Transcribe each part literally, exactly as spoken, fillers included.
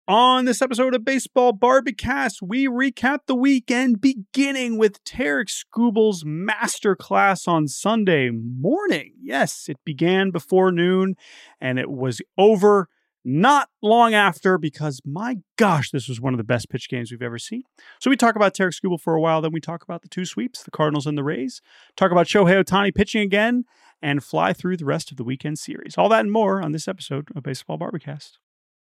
On this episode of Baseball Barbacast, we recap the weekend beginning with Tarik Skubal's masterclass on Sunday morning. Yes, it began before noon and it was over not long after because, my gosh, this was one of the best pitch games we've ever seen. So we talk about Tarik Skubal for a while, then we talk about the two sweeps, the Cardinals and the Rays, talk about Shohei Ohtani pitching again, and fly through the rest of the weekend series. All that and more on this episode of Baseball Barbacast.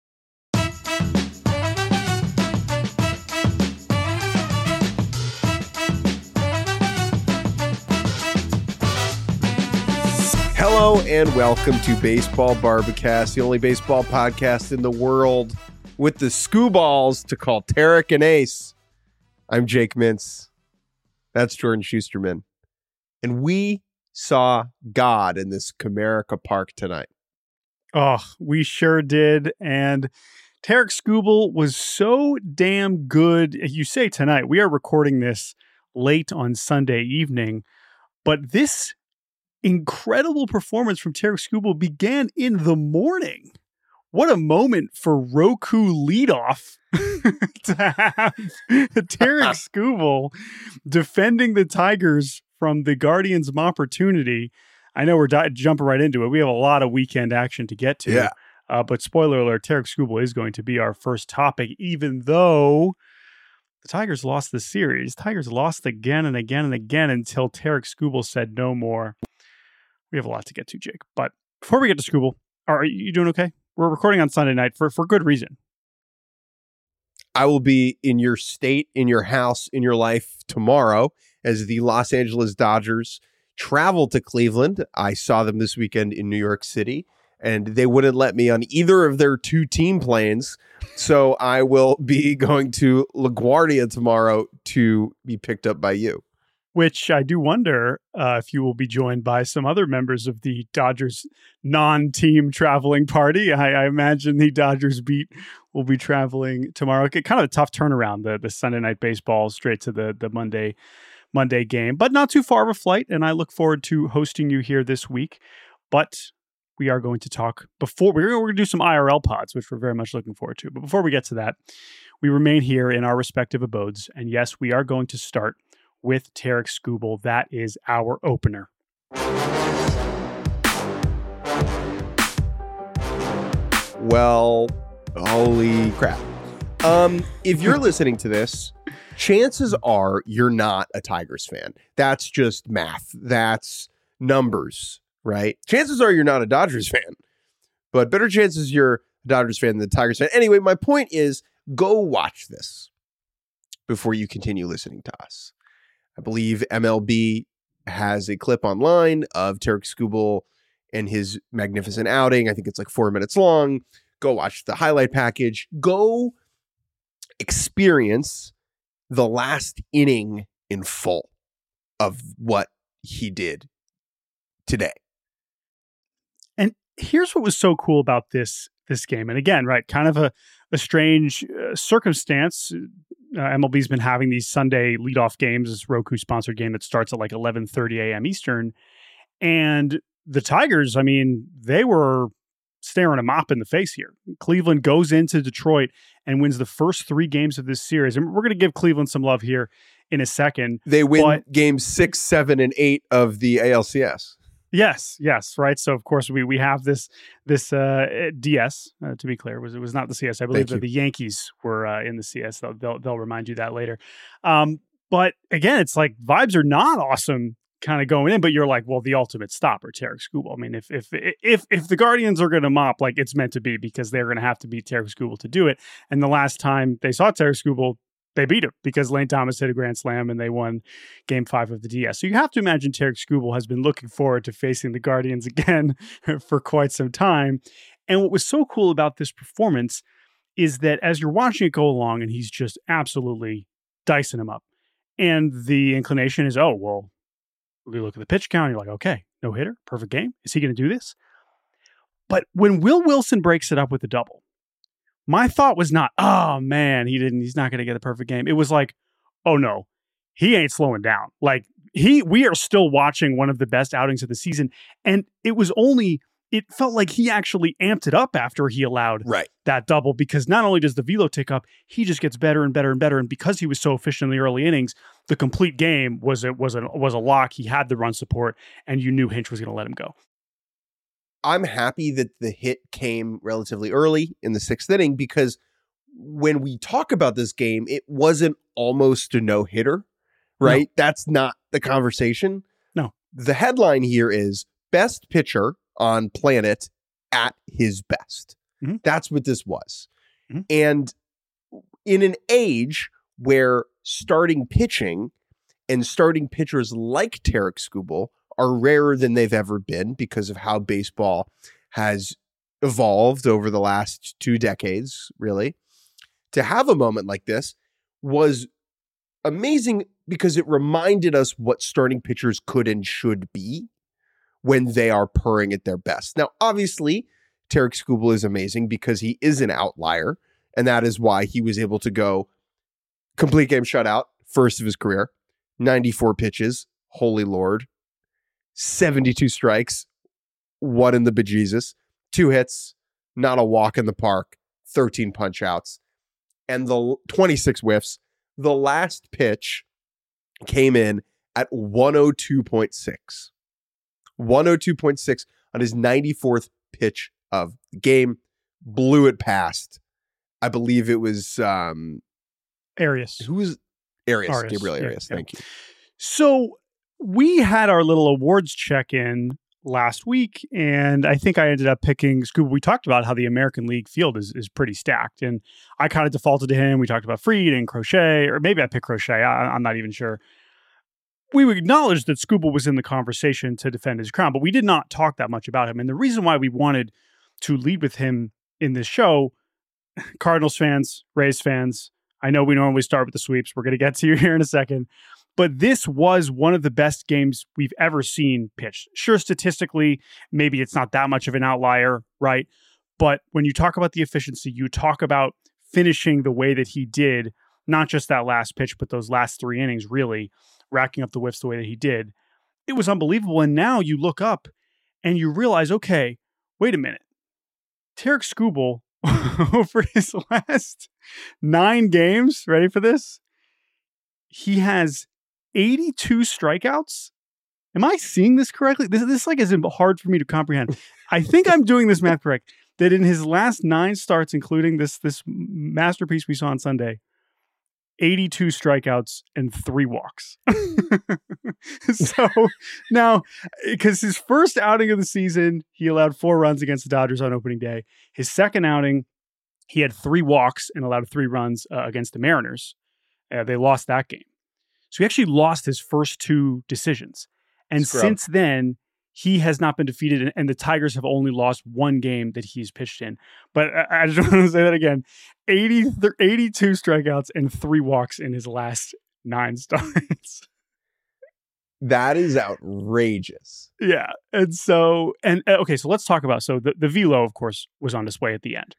Hello and welcome to Baseball Barbacast, the only baseball podcast in the world with the Skuballs to call Tarik an ace. I'm Jake Mintz. That's Jordan Schusterman. And we saw God in this Comerica Park tonight. Oh, we sure did. And Tarik Skubal was so damn good. You say tonight, we are recording this late on Sunday evening, but this incredible performance from Tarik Skubal began in the morning. What a moment for Roku leadoff to have Tarik Skubal defending the Tigers from the Guardians of Opportunity. I know we're di- jumping right into it. We have a lot of weekend action to get to. Yeah. Uh, but spoiler alert, Tarik Skubal is going to be our first topic, even though the Tigers lost the series. Tigers lost again and again and again until Tarik Skubal said no more. We have a lot to get to, Jake. But before we get to Skubal, are you doing okay? We're recording on Sunday night for, for good reason. I will be in your state, in your house, in your life tomorrow as the Los Angeles Dodgers travel to Cleveland. I saw them this weekend in New York City, and they wouldn't let me on either of their two team planes. So I will be going to LaGuardia tomorrow to be picked up by you. Which I do wonder uh, if you will be joined by some other members of the Dodgers non-team traveling party. I, I imagine the Dodgers beat will be traveling tomorrow. Okay, kind of a tough turnaround, the, the Sunday night baseball straight to the, the Monday Monday game, but not too far of a flight. And I look forward to hosting you here this week. But we are going to talk before we're, we're going to do some I R L pods, which we're very much looking forward to. But before we get to that, we remain here in our respective abodes. And yes, we are going to start with Tarik Skubal. That is our opener. Well, holy crap. Um, if you're listening to this, chances are you're not a Tigers fan. That's just math. That's numbers, right? Chances are you're not a Dodgers fan, but better chances you're a Dodgers fan than a Tigers fan. Anyway, my point is go watch this before you continue listening to us. I believe M L B has a clip online of Tarik Skubal and his magnificent outing. I think it's like four minutes long. Go watch the highlight package. Go experience the last inning in full of what he did today. And here's what was so cool about this this game. And again, right, kind of a, a strange uh, circumstance. Uh, M L B's been having these Sunday leadoff games, this Roku-sponsored game that starts at like eleven thirty a.m. Eastern. And the Tigers, I mean, they were staring a mop in the face here. Cleveland goes into Detroit and wins the first three games of this series. And we're going to give Cleveland some love here in a second. They win but, games six, seven, and eight of the A L C S. Yes, yes, right. So of course we we have this this uh, D S. Uh, to be clear, it was it was not the C S. I believe that the Yankees were uh, in the C S. They'll, they'll they'll remind you that later. Um, but again, it's like vibes are not awesome, kind of going in. But you're like, well, the ultimate stopper, Tarik Skubal. I mean, if if if if the Guardians are going to mop, like it's meant to be because they're going to have to beat Tarik Skubal to do it. And the last time they saw Tarik Skubal, they beat him because Lane Thomas hit a grand slam and they won game five of the D S. So you have to imagine Tarik Skubal has been looking forward to facing the Guardians again for quite some time. And what was so cool about this performance is that as you're watching it go along and he's just absolutely dicing him up. And the inclination is, oh, well, you look at the pitch count and you're like, okay, no hitter, perfect game. Is he going to do this? But when Will Wilson breaks it up with a double, my thought was not, oh man, he didn't, he's not going to get a perfect game. It was like, oh no, he ain't slowing down. Like he, we are still watching one of the best outings of the season. And it was only it felt like he actually amped it up after he allowed right. that double, because not only does the velo tick up, he just gets better and better and better. And because he was so efficient in the early innings, the complete game was a, was a, was a lock. He had the run support, and you knew Hinch was going to let him go. I'm happy that the hit came relatively early in the sixth inning, because when we talk about this game, it wasn't almost a no-hitter, right? No. That's not the conversation. No. The headline here is best pitcher on planet at his best. Mm-hmm. That's what this was. Mm-hmm. And in an age where starting pitching and starting pitchers like Tarik Skubal are rarer than they've ever been because of how baseball has evolved over the last two decades, really, to have a moment like this was amazing, because it reminded us what starting pitchers could and should be when they are purring at their best. Now, obviously, Tarik Skubal is amazing because he is an outlier, and that is why he was able to go complete game shutout, first of his career, ninety-four pitches, holy Lord, seventy-two strikes, what in the bejesus, two hits, not a walk in the park, thirteen punch outs, and the twenty-six whiffs. The last pitch came in at one oh two point six. one oh two point six on his ninety-fourth pitch of the game. Blew it past. I believe it was um, Arias. Who was Arias? Arias. Gabriel Arias. Yeah, Thank yeah. you. So we had our little awards check-in last week, and I think I ended up picking Skubal. We talked about how the American League field is, is pretty stacked, and I kind of defaulted to him. We talked about Fried and Crochet, or maybe I picked Crochet. I, I'm not even sure. We acknowledged that Skubal was in the conversation to defend his crown, but we did not talk that much about him. And the reason why we wanted to lead with him in this show, Cardinals fans, Rays fans, I know we normally start with the sweeps. We're going to get to you here in a second. But this was one of the best games we've ever seen pitched. Sure, statistically, maybe it's not that much of an outlier, right? But when you talk about the efficiency, you talk about finishing the way that he did, not just that last pitch, but those last three innings, really, racking up the whiffs the way that he did. It was unbelievable. And now you look up and you realize, okay, wait a minute. Tarik Skubal, over his last nine games, ready for this? He has eighty-two strikeouts. Am I seeing this correctly? This, this like is hard for me to comprehend. I think I'm doing this math correct. That in his last nine starts, including this this masterpiece we saw on Sunday, eighty-two strikeouts and three walks. So now, because his first outing of the season, he allowed four runs against the Dodgers on opening day. His second outing, he had three walks and allowed three runs uh, against the Mariners. Uh, they lost that game. So he actually lost his first two decisions. And Scrub. Since then, he has not been defeated, and, and the Tigers have only lost one game that he's pitched in. But I, I just want to say that again. eighty, eighty-two strikeouts and three walks in his last nine starts. That is outrageous. Yeah. And so, and okay, so let's talk about, so the, the velo, of course, was on display at the end.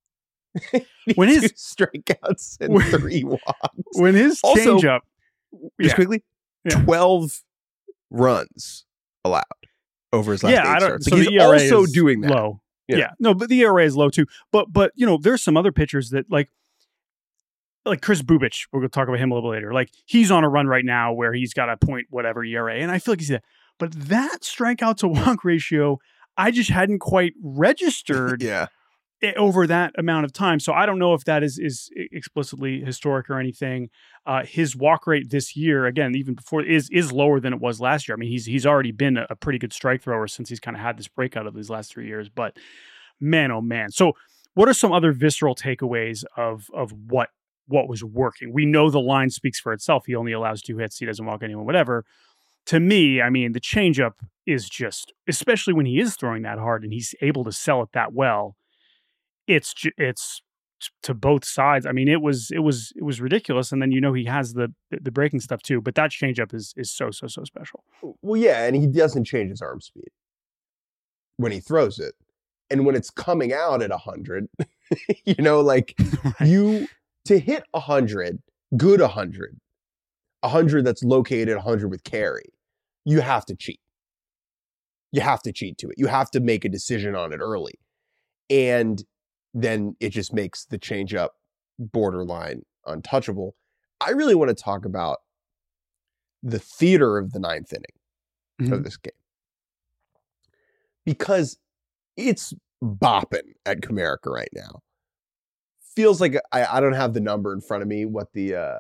When his strikeouts and when, three walks. When his also, changeup, just yeah. quickly, yeah. twelve runs allowed over his last yeah, eight I don't, starts. So like the he's E R A also is doing that. Low. Yeah. yeah. No, but the E R A is low too. But, but you know, there's some other pitchers that like, like Chris Bubich, we're going to talk about him a little bit later. Like he's on a run right now where he's got a point whatever E R A. And I feel like he's that. But that strikeout to walk ratio, I just hadn't quite registered yeah. it over that amount of time. So I don't know if that is, is explicitly historic or anything. Uh, his walk rate this year, again, even before, is is lower than it was last year. I mean, he's he's already been a, a pretty good strike thrower since he's kind of had this breakout of these last three years. But man, oh man. So what are some other visceral takeaways of of what what was working? We know the line speaks for itself. He only allows two hits. He doesn't walk anyone, whatever. To me, I mean, the changeup is just, especially when he is throwing that hard and he's able to sell it that well, it's it's to both sides. I mean, it was it was it was ridiculous. And then, you know, he has the the breaking stuff too. But that changeup is is so so so special. Well, yeah, and he doesn't change his arm speed when he throws it, and when it's coming out at a hundred, you know, like right. you. To hit one hundred, good one hundred, one hundred that's located one hundred with carry, you have to cheat. you have to cheat to it. You have to make a decision on it early. And then it just makes the changeup borderline untouchable. I really want to talk about the theater of the ninth inning mm-hmm. of this game. Because it's bopping at Comerica right now. Feels like I, I don't have the number in front of me, what the uh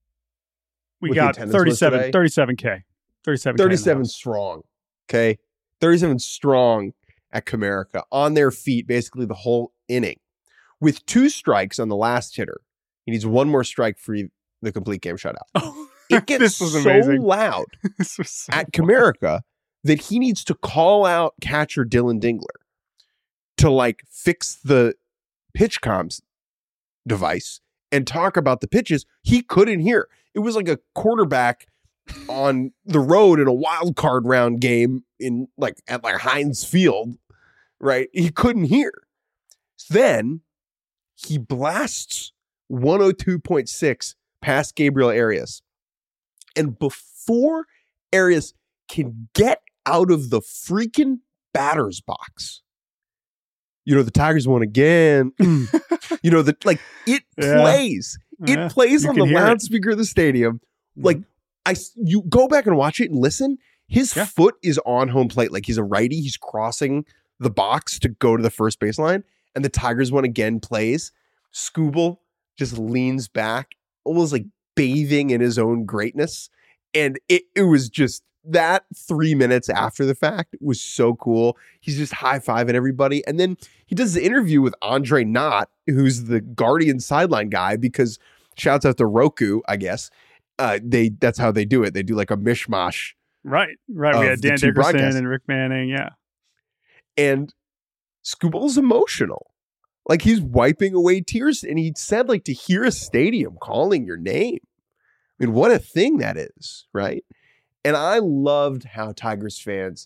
we got thirty-seven, thirty-seven K. thirty-seven K thirty-seven strong. Okay. thirty-seven strong at Comerica on their feet basically the whole inning. With two strikes on the last hitter. He needs one more strike for the complete game shutout. Oh, it gets this was so amazing. loud this was so at Comerica that he needs to call out catcher Dylan Dingler to like fix the pitch comms device and talk about the pitches he couldn't hear. It was like a quarterback on the road in a wild card round game in like at like Heinz Field, right? He couldn't hear. Then he blasts one oh two point six past Gabriel Arias. And before Arias can get out of the freaking batter's box, you know, the Tigers won again. You know, the like it yeah. plays. It yeah. plays you on the loudspeaker of the stadium. Mm-hmm. Like I you go back and watch it and listen. His yeah. foot is on home plate. Like he's a righty. He's crossing the box to go to the first baseline. And the Tigers one again plays. Skubal just leans back, almost like bathing in his own greatness. And it, it was just that three minutes after the fact was so cool. He's just high-fiving everybody. And then he does the interview with Andre Knott, who's the Guardian sideline guy, because shouts out to Roku, I guess. Uh, they that's how they do it. They do like a mishmash. Right, right. We had Dan Dickerson and Rick Manning, yeah. And Skubal's emotional. Like he's wiping away tears, and he said like to hear a stadium calling your name. I mean, what a thing that is, right? And I loved how Tigers fans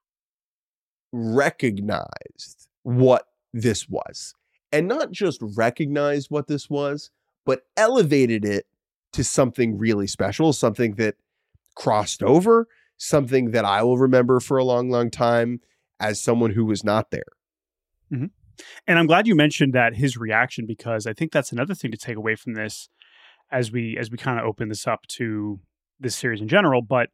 recognized what this was. And not just recognized what this was, but elevated it to something really special, something that crossed over, something that I will remember for a long, long time as someone who was not there. Mm-hmm. And I'm glad you mentioned that his reaction, because I think that's another thing to take away from this as we as we kind of open this up to this series in general. But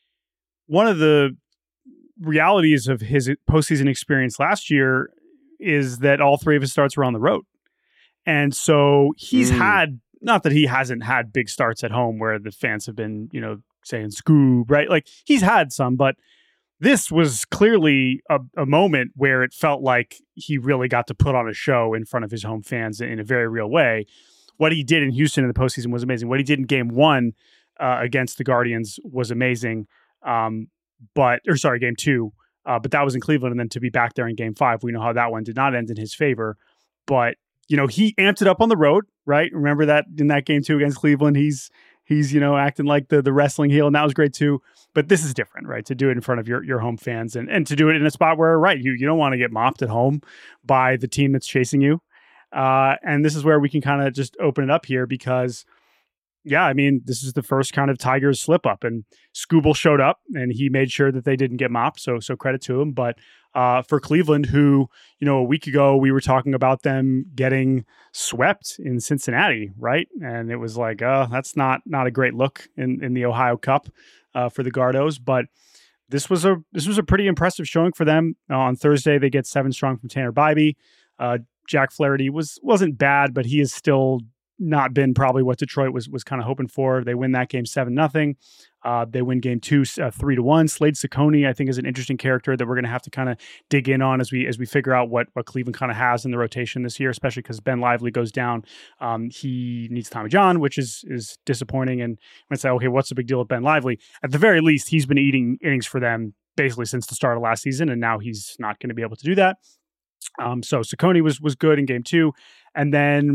one of the realities of his postseason experience last year is that all three of his starts were on the road. And so he's mm. had, not that he hasn't had big starts at home where the fans have been, you know, saying Scoob, right? Like he's had some, but this was clearly a, a moment where it felt like he really got to put on a show in front of his home fans in a very real way. What he did in Houston in the postseason was amazing. What he did in game one uh, against the Guardians was amazing. Um, but, or sorry, game two, uh, but that was in Cleveland. And then to be back there in game five, we know how that one did not end in his favor. But, you know, he amped it up on the road, right? Remember that in that game two against Cleveland, he's, he's, you know, acting like the, the wrestling heel, and that was great too. But this is different, right? To do it in front of your, your home fans and, and to do it in a spot where, right, you, you don't want to get mopped at home by the team that's chasing you. Uh, and this is where we can kind of just open it up here because, yeah, I mean, this is the first kind of Tigers slip up, and Skubal showed up and he made sure that they didn't get mopped. So, so credit to him. But uh, for Cleveland, who, you know, a week ago we were talking about them getting swept in Cincinnati, right? And it was like, uh, that's not not a great look in, in the Ohio Cup uh, for the Gardos. But this was a this was a pretty impressive showing for them. Uh, on Thursday, they get seven strong from Tanner Bybee. Uh, Jack Flaherty was wasn't bad, but he is still not been probably what Detroit was was kind of hoping for. They win that game seven nothing. Uh, they win game two uh, three to one. Slade Ciccone, I think, is an interesting character that we're going to have to kind of dig in on as we as we figure out what what Cleveland kind of has in the rotation this year, especially because Ben Lively goes down. Um, he needs Tommy John, which is is disappointing. And when I say, okay, what's the big deal with Ben Lively? At the very least, he's been eating innings for them basically since the start of last season, and now he's not going to be able to do that. Um, so Ciccone was was good in game two, and then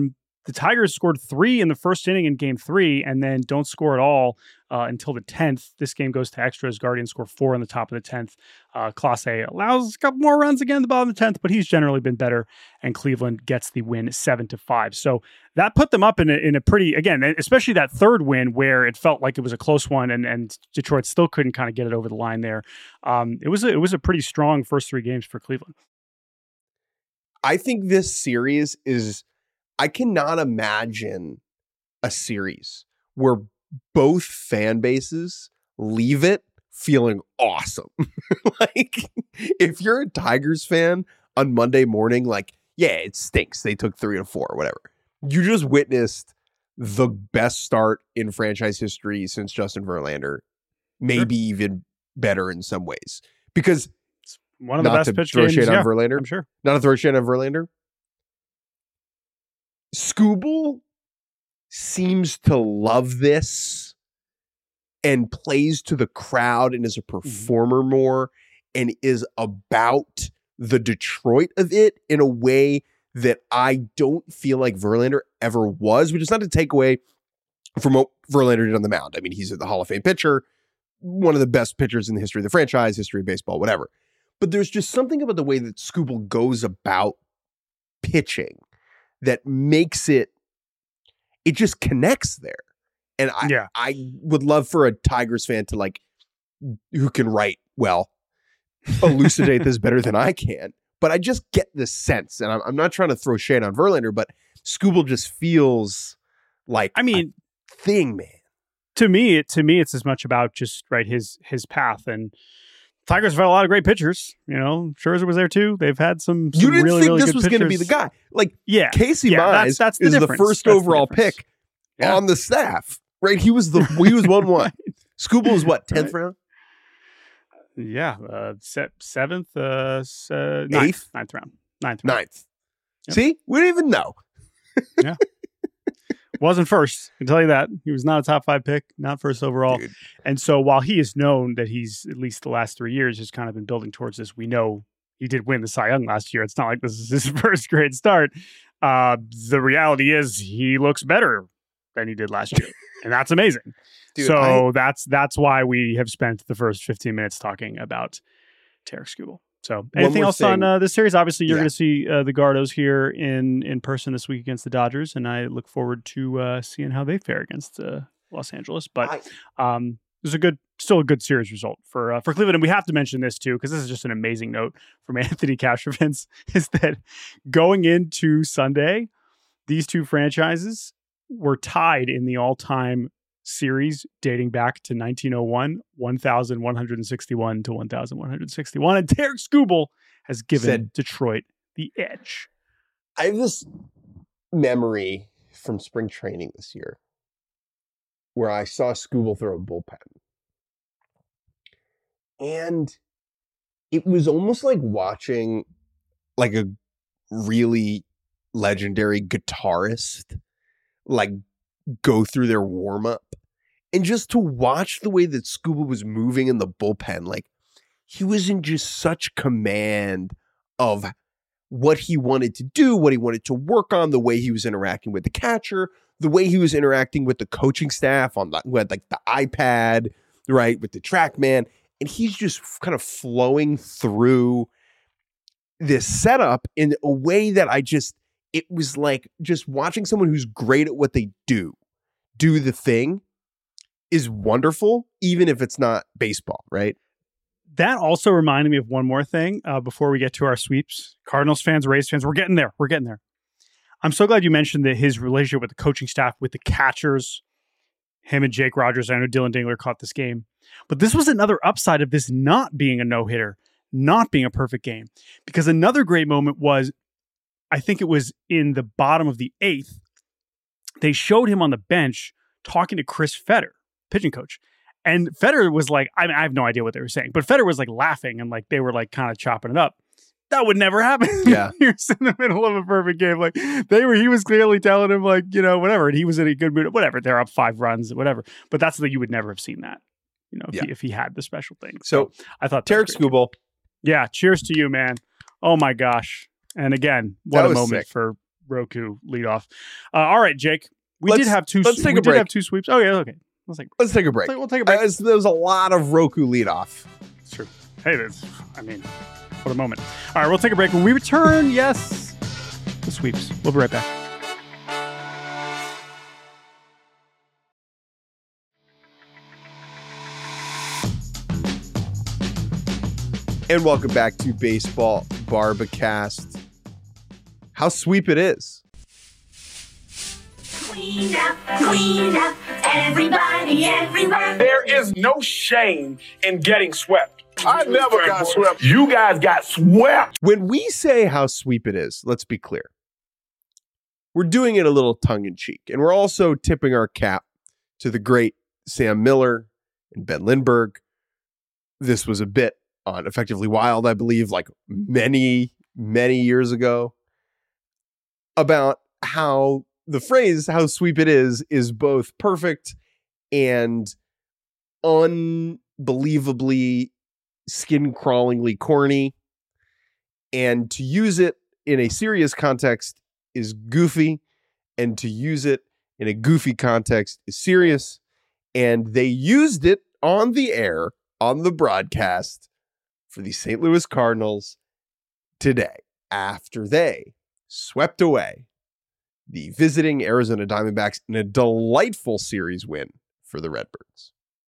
the Tigers scored three in the first inning in game three and then don't score at all uh, until the tenth. This game goes to extras. Guardians score four in the top of the tenth. Uh, Clase allows a couple more runs again at the bottom of the tenth, but he's generally been better, and Cleveland gets the win seven to five. So that put them up in a, in a pretty, again, especially that third win where it felt like it was a close one and, and Detroit still couldn't kind of get it over the line there. Um, it was a, it was a pretty strong first three games for Cleveland. I think this series is, I cannot imagine a series where both fan bases leave it feeling awesome. Like, if you're a Tigers fan on Monday morning, like, yeah, it stinks. They took three to four or whatever. You just witnessed the best start in franchise history since Justin Verlander, maybe sure. even better in some ways. Because one of the best pitch games, shade yeah, on Verlander, I'm sure. Not to throw shade on Verlander. Skubal seems to love this and plays to the crowd and is a performer mm-hmm. more and is about the Detroit of it in a way that I don't feel like Verlander ever was, which is not to take away from what Verlander did on the mound. I mean, he's the Hall of Fame pitcher, one of the best pitchers in the history of the franchise, history of baseball, whatever. But there's just something about the way that Skubal goes about pitching that makes it, it just connects there. And I, yeah. I would love for a Tigers fan to, like, who can write well, elucidate this better than I can. But I just get this sense, and I'm, I'm not trying to throw shade on Verlander, but Skubal just feels like, I mean, a thing, man. To me, it, to me, it's as much about just right his his path. And Tigers have had a lot of great pitchers. You know, Scherzer was there too. They've had some. some you didn't really, think really this good was going to be the guy, like yeah, Casey yeah, Mize that's, that's the is difference. the first that's overall the pick yeah. on the staff, right? He was the he was one one. Skubal was what tenth right. round? Yeah, uh, se- seventh, uh, uh, ninth, eighth, ninth round, ninth, round. ninth. Yep. See, we didn't even know. Yeah, wasn't first. I can tell you that he was not a top five pick, not first overall. Dude. And so, while he is known that he's at least the last three years has kind of been building towards this, we know he did win the Cy Young last year. It's not like this is his first great start. Uh, the reality is, he looks better than he did last year, and that's amazing. Dude, so I, that's that's why we have spent the first fifteen minutes talking about Tarik Skubal. So anything else thing. on uh, this series? Obviously, you're yeah. going to see uh, the Gardos here in in person this week against the Dodgers, and I look forward to uh, seeing how they fare against uh, Los Angeles. But I, um, there's a good, still a good series result for uh, for Cleveland, and we have to mention this too because this is just an amazing note from Anthony Castrovince. Is that going into Sunday, these two franchises were tied in the all-time series dating back to nineteen oh one, one thousand one hundred sixty-one to one thousand one hundred sixty-one. And Tarik Skubal has given Said, Detroit the edge. I have this memory from spring training this year where I saw Skubal throw a bullpen. And it was almost like watching like a really legendary guitarist like go through their warm-up. And just to watch the way that Skubal was moving in the bullpen, like he was in just such command of what he wanted to do, what he wanted to work on, the way he was interacting with the catcher, the way he was interacting with the coaching staff on the, with like the iPad, right, with the TrackMan. And he's just kind of flowing through this setup in a way that I just, it was like just watching someone who's great at what they do, do the thing is wonderful, even if it's not baseball, right? That also reminded me of one more thing uh, before we get to our sweeps. Cardinals fans, Rays fans, we're getting there. We're getting there. I'm so glad you mentioned that his relationship with the coaching staff, with the catchers, him and Jake Rogers. I know Dylan Dingler caught this game. But this was another upside of this not being a no-hitter, not being a perfect game. Because another great moment was, I think it was in the bottom of the eighth, they showed him on the bench talking to Chris Fetter, pitching coach. And Fetter was like, I mean, I have no idea what they were saying, but Fetter was like laughing and like they were like kind of chopping it up. That would never happen. Yeah. He was in the middle of a perfect game. Like they were, he was clearly telling him like, you know, whatever. And he was in a good mood, whatever. They're up five runs, whatever. But that's the, you would never have seen that, you know, if, yeah. he, if he had the special thing. So, so I thought Tarik Skubal. Yeah. Cheers to you, man. Oh my gosh. And again, what a moment sick. for Roku leadoff. Uh, all right, Jake. We let's, did have two. Let's take we a break. did have two sweeps. Oh yeah, okay. Let's take. Let's take a break. We'll take, we'll take a break. Uh, there was a lot of Roku leadoff. It's true. Hey, that's. I mean, what a moment. All right, we'll take a break. When we return, yes, the sweeps. We'll be right back. And welcome back to Baseball Barbacast. How sweep it is. Clean up, clean up, everybody, everywhere. There is no shame in getting swept. I never got swept. You guys got swept. When we say how sweep it is, let's be clear. We're doing it a little tongue-in-cheek. And we're also tipping our cap to the great Sam Miller and Ben Lindbergh. This was a bit on Effectively Wild, I believe, like many, many years ago, about how the phrase "how sweep it is" is both perfect and unbelievably skin-crawlingly corny. And to use it in a serious context is goofy, and to use it in a goofy context is serious. And they used it on the air, on the broadcast, for the Saint Louis Cardinals today, after they swept away the visiting Arizona Diamondbacks in a delightful series win for the Redbirds.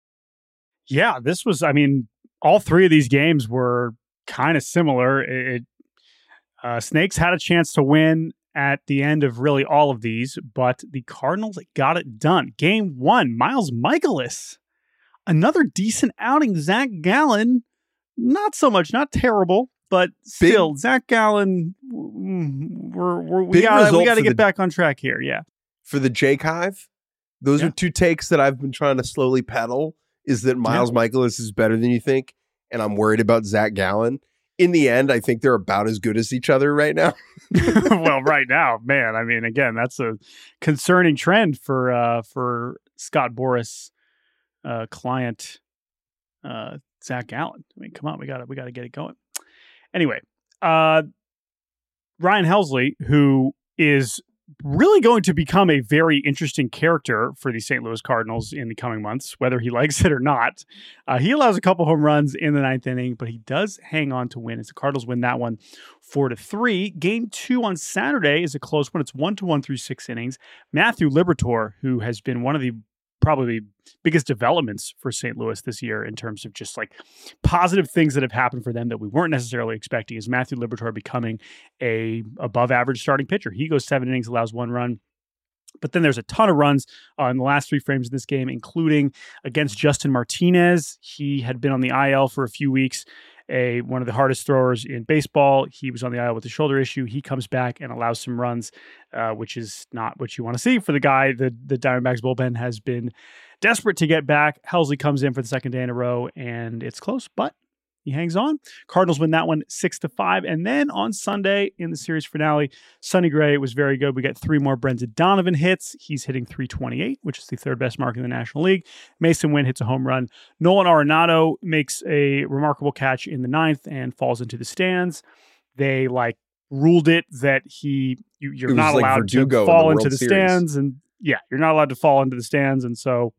Yeah, this was, I mean, all three of these games were kind of similar. It, uh, Snakes had a chance to win at the end of really all of these, but the Cardinals got it done. Game one, Miles Mikolas, another decent outing. Zach Gallen, not so much, not terrible, but still, Big, Zach Gallen, we're, we're, we got we got to get the, back on track here. Yeah, for the Jake Hive, those yeah. are two takes that I've been trying to slowly peddle. Is that Miles yeah. Mikolas is better than you think, and I'm worried about Zach Gallen. In the end, I think they're about as good as each other right now. Well, right now, man. I mean, again, that's a concerning trend for uh, for Scott Boras uh, client. Uh, Zach Gallen. I mean, come on, we got to we got to get it going. Anyway, uh, Ryan Helsley, who is really going to become a very interesting character for the Saint Louis Cardinals in the coming months, whether he likes it or not. Uh, he allows a couple home runs in the ninth inning, but he does hang on to win as the Cardinals win that one four to three. Game two on Saturday is a close one. It's one to one through six innings. Matthew Liberatore, who has been one of the probably biggest developments for Saint Louis this year in terms of just like positive things that have happened for them that we weren't necessarily expecting, is Matthew Liberatore becoming a above average starting pitcher. He goes seven innings, allows one run. But then there's a ton of runs uh, in the last three frames of this game, including against Justin Martinez. He had been on the I L for a few weeks, a one of the hardest throwers in baseball. He was on the I L with a shoulder issue. He comes back and allows some runs, uh, which is not what you want to see for the guy. The, the Diamondbacks bullpen has been desperate to get back. Helsley comes in for the second day in a row, and it's close, but he hangs on. Cardinals win that one six to five. And then on Sunday in the series finale, Sonny Gray was very good. We got three more Brendan Donovan hits. He's hitting three twenty-eight, which is the third best mark in the National League. Mason Wynn hits a home run. Nolan Arenado makes a remarkable catch in the ninth and falls into the stands. They like ruled it that he you, you're not like allowed Verdugo to fall in into the Series. stands, and yeah, you're not allowed to fall into the stands, and so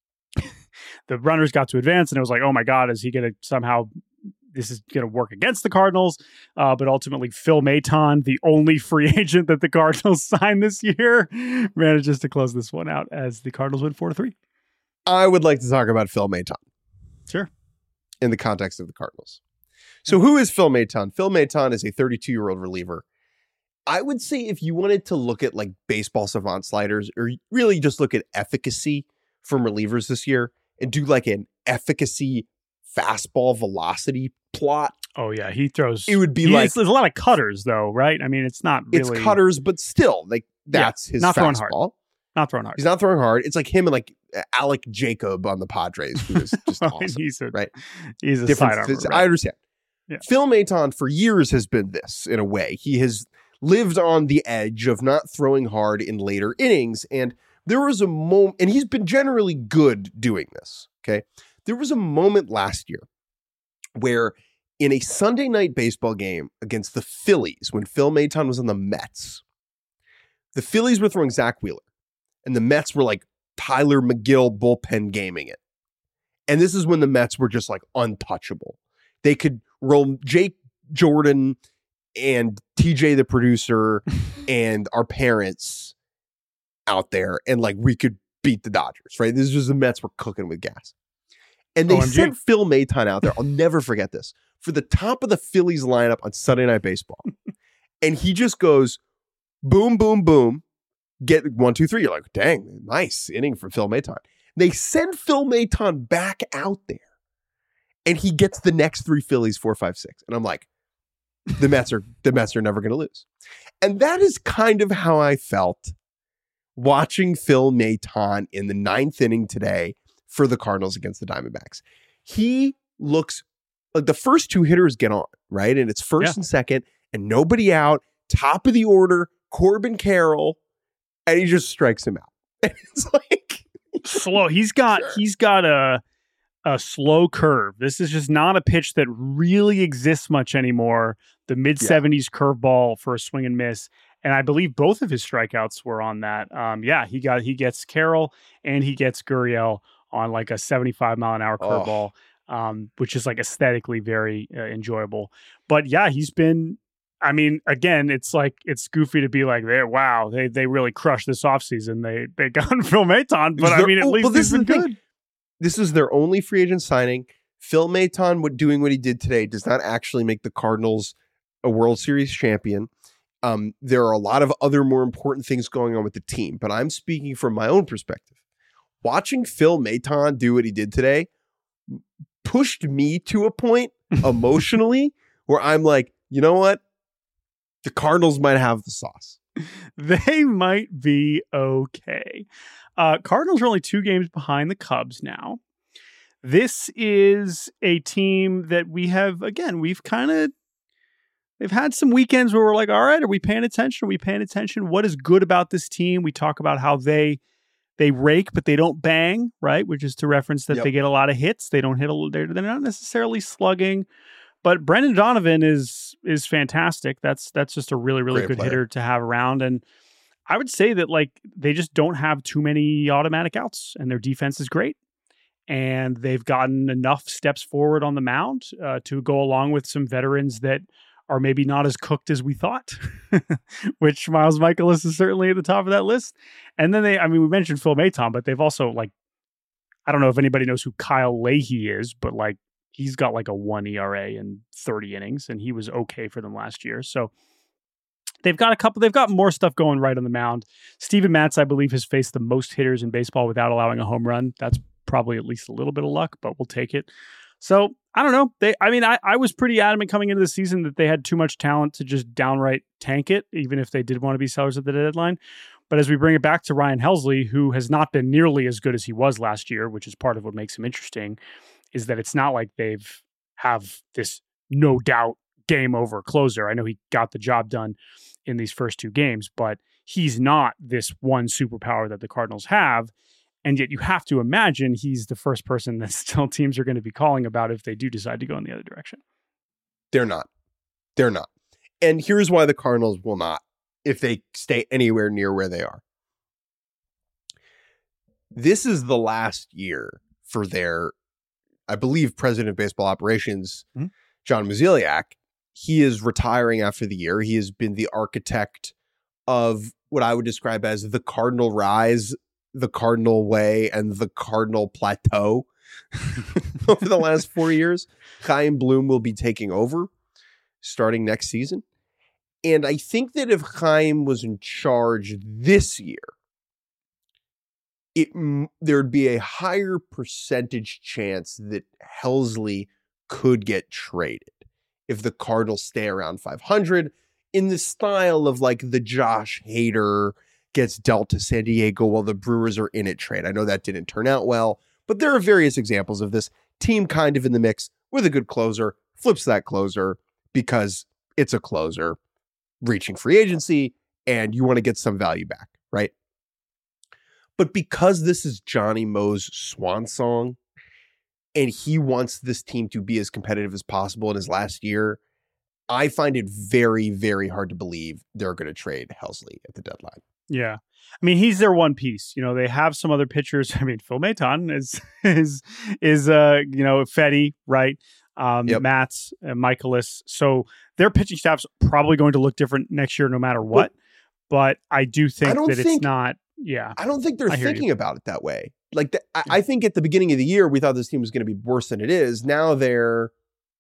the runners got to advance, and it was like, oh my God, is he going to somehow? This is going to work against the Cardinals, uh, but ultimately Phil Maton, the only free agent that the Cardinals signed this year, manages to close this one out as the Cardinals win four to three. I would like to talk about Phil Maton. Sure. In the context of the Cardinals. So who is Phil Maton? Phil Maton is a thirty-two-year-old reliever. I would say if you wanted to look at like baseball savant sliders, or really just look at efficacy from relievers this year and do like an efficacy fastball velocity plot. Oh yeah, he throws. It would be he, like there's a lot of cutters though, right? I mean, it's not really it's cutters, but still, like that's yeah, his not fastball. Throwing hard. Not throwing hard. He's not throwing hard. It's like him and like Alec Jacob on the Padres, who is just awesome. he's a, right? He's a different. Sidearmer, right? I understand. Yeah. Phil Maton for years has been this in a way. He has lived on the edge of not throwing hard in later innings, and there was a moment, and he's been generally good doing this. Okay. There was a moment last year where in a Sunday night baseball game against the Phillies, when Phil Maton was on the Mets, the Phillies were throwing Zach Wheeler, and the Mets were like Tyler McGill bullpen gaming it. And this is when the Mets were just like untouchable. They could roll Jake Jordan and T J, the producer, and our parents out there, and like we could beat the Dodgers, right? This is just the Mets were cooking with gas. And they O M G. Sent Phil Maton out there. I'll never forget this. For the top of the Phillies lineup on Sunday Night Baseball. And he just goes, boom, boom, boom. Get one, two, three. You're like, dang, nice inning from Phil Maton. They send Phil Maton back out there. And he gets the next three Phillies, four, five, six. And I'm like, the Mets are the Mets are never going to lose. And that is kind of how I felt watching Phil Maton in the ninth inning today for the Cardinals against the Diamondbacks. He looks like the first two hitters get on, right? And it's first yeah. and second, and nobody out, top of the order, Corbin Carroll, and he just strikes him out. And it's like slow. He's got sure. he's got a a slow curve. This is just not a pitch that really exists much anymore. The mid seventies yeah. curveball for a swing and miss. And I believe both of his strikeouts were on that. Um, yeah, he got he gets Carroll and he gets Gurriel on like a seventy-five mile an hour curveball, oh. um, which is like aesthetically very uh, enjoyable. But yeah, he's been, I mean, again, it's like, it's goofy to be like, they wow, they they really crushed this offseason. They they got Phil Maton, but I mean, at oh, least this he's been good. Thing. This is their only free agent signing. Phil Maton doing what he did today does not actually make the Cardinals a World Series champion. Um, there are a lot of other more important things going on with the team, but I'm speaking from my own perspective. Watching Phil Maton do what he did today pushed me to a point emotionally where I'm like, you know what? The Cardinals might have the sauce. They might be okay. Uh, Cardinals are only two games behind the Cubs now. This is a team that we have, again, we've kind of, they've had some weekends where we're like, all right, are we paying attention? Are we paying attention? What is good about this team? We talk about how they they rake, but they don't bang, right? Which is to reference that yep. they get a lot of hits. They don't hit a, they're, they're not necessarily slugging. But Brendan Donovan is is fantastic. That's that's just a really, really Great good player. hitter to have around. And I would say that like they just don't have too many automatic outs, and their defense is great. And they've gotten enough steps forward on the mound uh, to go along with some veterans that are maybe not as cooked as we thought, which Miles Michaelis is certainly at the top of that list. And then they, I mean, we mentioned Phil Maton, but they've also like, I don't know if anybody knows who Kyle Leahy is, but like he's got like a one E R A in thirty innings, and he was okay for them last year. So they've got a couple, they've got more stuff going right on the mound. Steven Matz, I believe, has faced the most hitters in baseball without allowing a home run. That's probably at least a little bit of luck, but we'll take it. So I don't know. They, I mean, I, I was pretty adamant coming into the season that they had too much talent to just downright tank it, even if they did want to be sellers at the deadline. But as we bring it back to Ryan Helsley, who has not been nearly as good as he was last year, which is part of what makes him interesting, is that it's not like they've have this no doubt game over closer. I know he got the job done in these first two games, but he's not this one superpower that the Cardinals have. And yet you have to imagine he's the first person that still teams are going to be calling about if they do decide to go in the other direction. They're not. They're not. And here's why the Cardinals will not if they stay anywhere near where they are. This is the last year for their, I believe, president of baseball operations, mm-hmm. John Mozeliak. He is retiring after the year. He has been the architect of what I would describe as the Cardinal rise, the Cardinal way, and the Cardinal plateau over the last four years. Chaim Bloom will be taking over starting next season. And I think that if Chaim was in charge this year, it there'd be a higher percentage chance that Helsley could get traded if the Cardinals stay around five hundred in the style of like the Josh Hader gets dealt to San Diego while the Brewers are in it trade. I know that didn't turn out well, but there are various examples of this team kind of in the mix with a good closer, flips that closer because it's a closer reaching free agency and you want to get some value back, right? But because this is Johnny Mo's swan song and he wants this team to be as competitive as possible in his last year, I find it very, very hard to believe they're going to trade Helsley at the deadline. Yeah. I mean, he's their one piece. You know, they have some other pitchers. I mean, Phil Maton is, is, is, uh, you know, Fetty, right? Um, yep. Matz, uh, Michaelis. So their pitching staff's probably going to look different next year, no matter what. But, but I do think I that think, it's not, yeah. I don't think they're thinking you. about it that way. Like, the, I, I think at the beginning of the year, we thought this team was going to be worse than it is. Now they're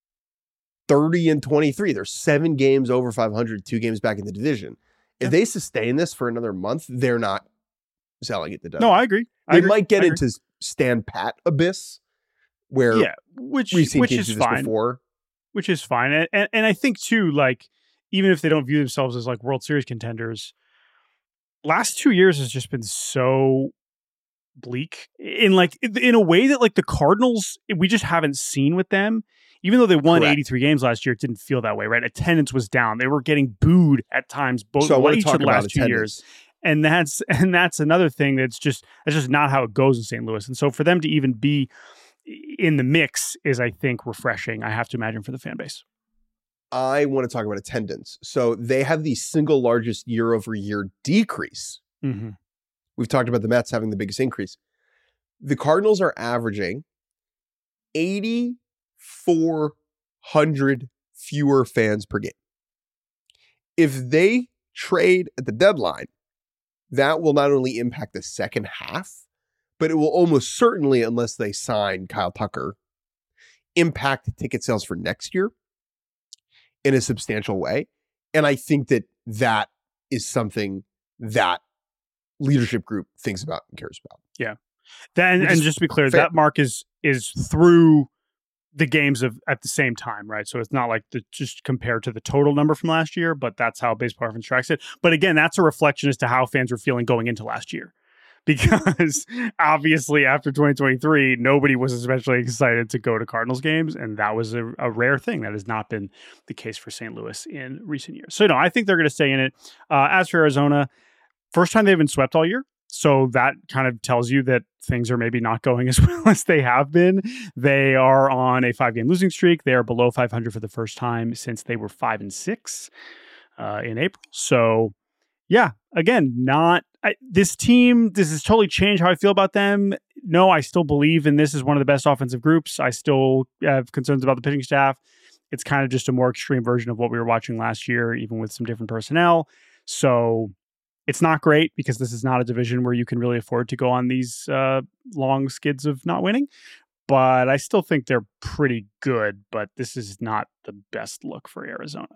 thirty and twenty-three. They're seven games over five hundred, two games back in the division. If yeah. they sustain this for another month, they're not selling it to death. No, I agree. I they agree. might get I into agree. stand pat abyss where yeah, which, we've seen which teams is do this fine. before. Which is fine. And, and, and I think, too, like, even if they don't view themselves as, like, World Series contenders, last two years has just been so bleak in, like, in a way that, like, the Cardinals, we just haven't seen with them. Even though they won Correct. eighty-three games last year, it didn't feel that way, right? Attendance was down. They were getting booed at times, both so each of the last two years. And that's and that's another thing that's just that's just not how it goes in Saint Louis. And so for them to even be in the mix is, I think, refreshing, I have to imagine, for the fan base. I want to talk about attendance. So they have the single largest year over year decrease. Mm-hmm. We've talked about the Mets having the biggest increase. The Cardinals are averaging eighty four hundred fewer fans per game. If they trade at the deadline, that will not only impact the second half, but it will almost certainly, unless they sign Kyle Tucker, impact ticket sales for next year in a substantial way. And I think that that is something that leadership group thinks about and cares about. Yeah. Then, and just to be clear, fair. that mark is is through the games of at the same time, right? So it's not like the, just compared to the total number from last year, but that's how Baseball Reference tracks it. But again, that's a reflection as to how fans were feeling going into last year, because obviously after twenty twenty-three, nobody was especially excited to go to Cardinals games, and that was a, a rare thing. That has not been the case for Saint Louis in recent years. So no, I think they're going to stay in it. Uh, as for Arizona, first time they've been swept all year. So that kind of tells you that things are maybe not going as well as they have been. They are on a five-game losing streak. They are below five hundred for the first time since they were five and six uh, in April. So, yeah, again, not I, this team. This has totally changed how I feel about them. No, I still believe in this as one of the best offensive groups. I still have concerns about the pitching staff. It's kind of just a more extreme version of what we were watching last year, even with some different personnel. So it's not great because this is not a division where you can really afford to go on these uh, long skids of not winning. But I still think they're pretty good, but this is not the best look for Arizona.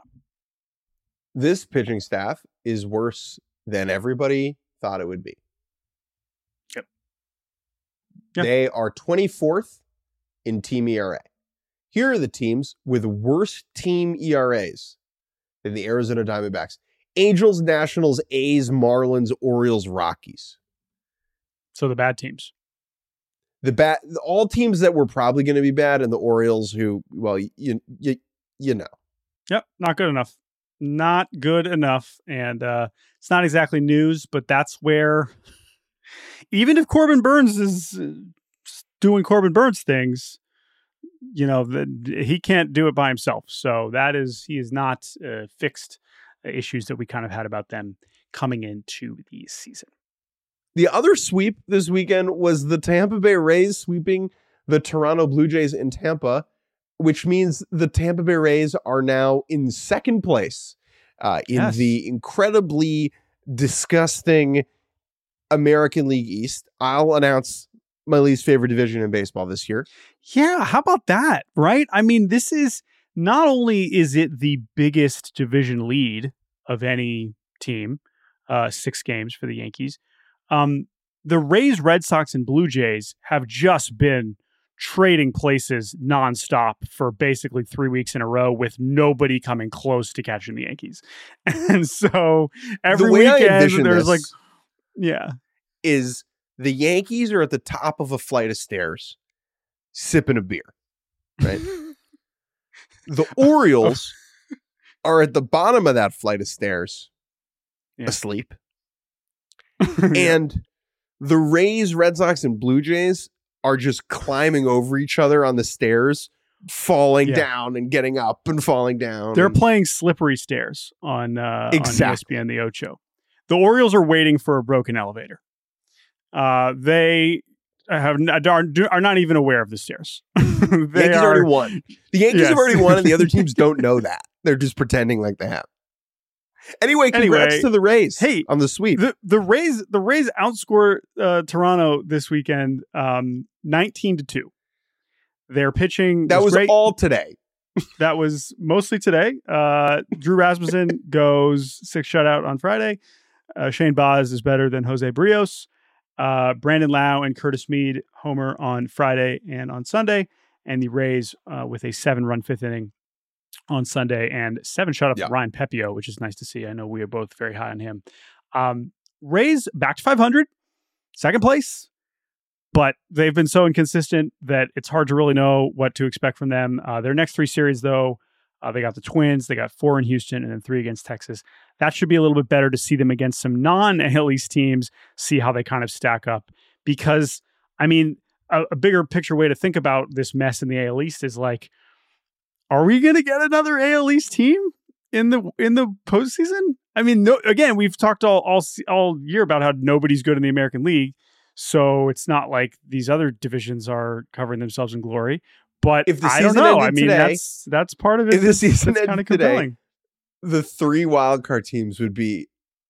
This pitching staff is worse than everybody thought it would be. Yep. yep. They are twenty-fourth in team E R A. Here are the teams with worse team E R As than the Arizona Diamondbacks. Angels, Nationals, A's, Marlins, Orioles, Rockies. So the bad teams. The bad, all teams that were probably going to be bad, and the Orioles, who, well, you you you know. Yep, not good enough. Not good enough, and uh, it's not exactly news, but that's where, even if Corbin Burns is doing Corbin Burns things, you know, the, he can't do it by himself. So that is, he is not uh, fixed. Issues that we kind of had about them coming into the season. The other sweep this weekend was the Tampa Bay Rays sweeping the Toronto Blue Jays in Tampa, which means the Tampa Bay Rays are now in second place uh, in yes. the incredibly disgusting American League East. I'll announce my least favorite division in baseball this year. Yeah, how about that, right? I mean, this is not only is it the biggest division lead of any team, uh, six games for the Yankees, um, the Rays, Red Sox, and Blue Jays have just been trading places nonstop for basically three weeks in a row with nobody coming close to catching the Yankees. And so every weekend there's like, yeah, is the Yankees are at the top of a flight of stairs sipping a beer, right? The Orioles are at the bottom of that flight of stairs, yeah. asleep. And the Rays, Red Sox, and Blue Jays are just climbing over each other on the stairs, falling yeah. down and getting up and falling down. They're and... playing slippery stairs on, uh, exactly. on E S P N, the Ocho. The Orioles are waiting for a broken elevator. Uh, they have are, are not even aware of the stairs. The Yankees are, already won. The Yankees yes. have already won, and the other teams don't know that. They're just pretending like they have. Anyway, congrats anyway, to the Rays. Hey, on the sweep. The, the Rays, the Rays outscore uh, Toronto this weekend, um, nineteen to two. They're pitching. That was, was great. all today. That was mostly today. Uh, Drew Rasmussen goes six shutout on Friday. Uh, Shane Baz is better than Jose Barrios. Uh, Brandon Lau and Curtis Mead homer on Friday and on Sunday, and the Rays uh, with a seven-run fifth inning on Sunday and seven shutout yeah. for Ryan Pepio, which is nice to see. I know we are both very high on him. Um, Rays back to five hundred, second place, but they've been so inconsistent that it's hard to really know what to expect from them. Uh, their next three series, though, uh, they got the Twins, they got four in Houston, and then three against Texas. That should be a little bit better to see them against some non-A L East teams, see how they kind of stack up. Because, I mean, a, a bigger picture way to think about this mess in the A L East is like, are we going to get another A L East team in the in the postseason? I mean, no, again, we've talked all, all all year about how nobody's good in the American League, so it's not like these other divisions are covering themselves in glory. But if the I season don't know. I mean, today, that's that's part of it. If the season that's kind of compelling. Today, the three wildcard teams would be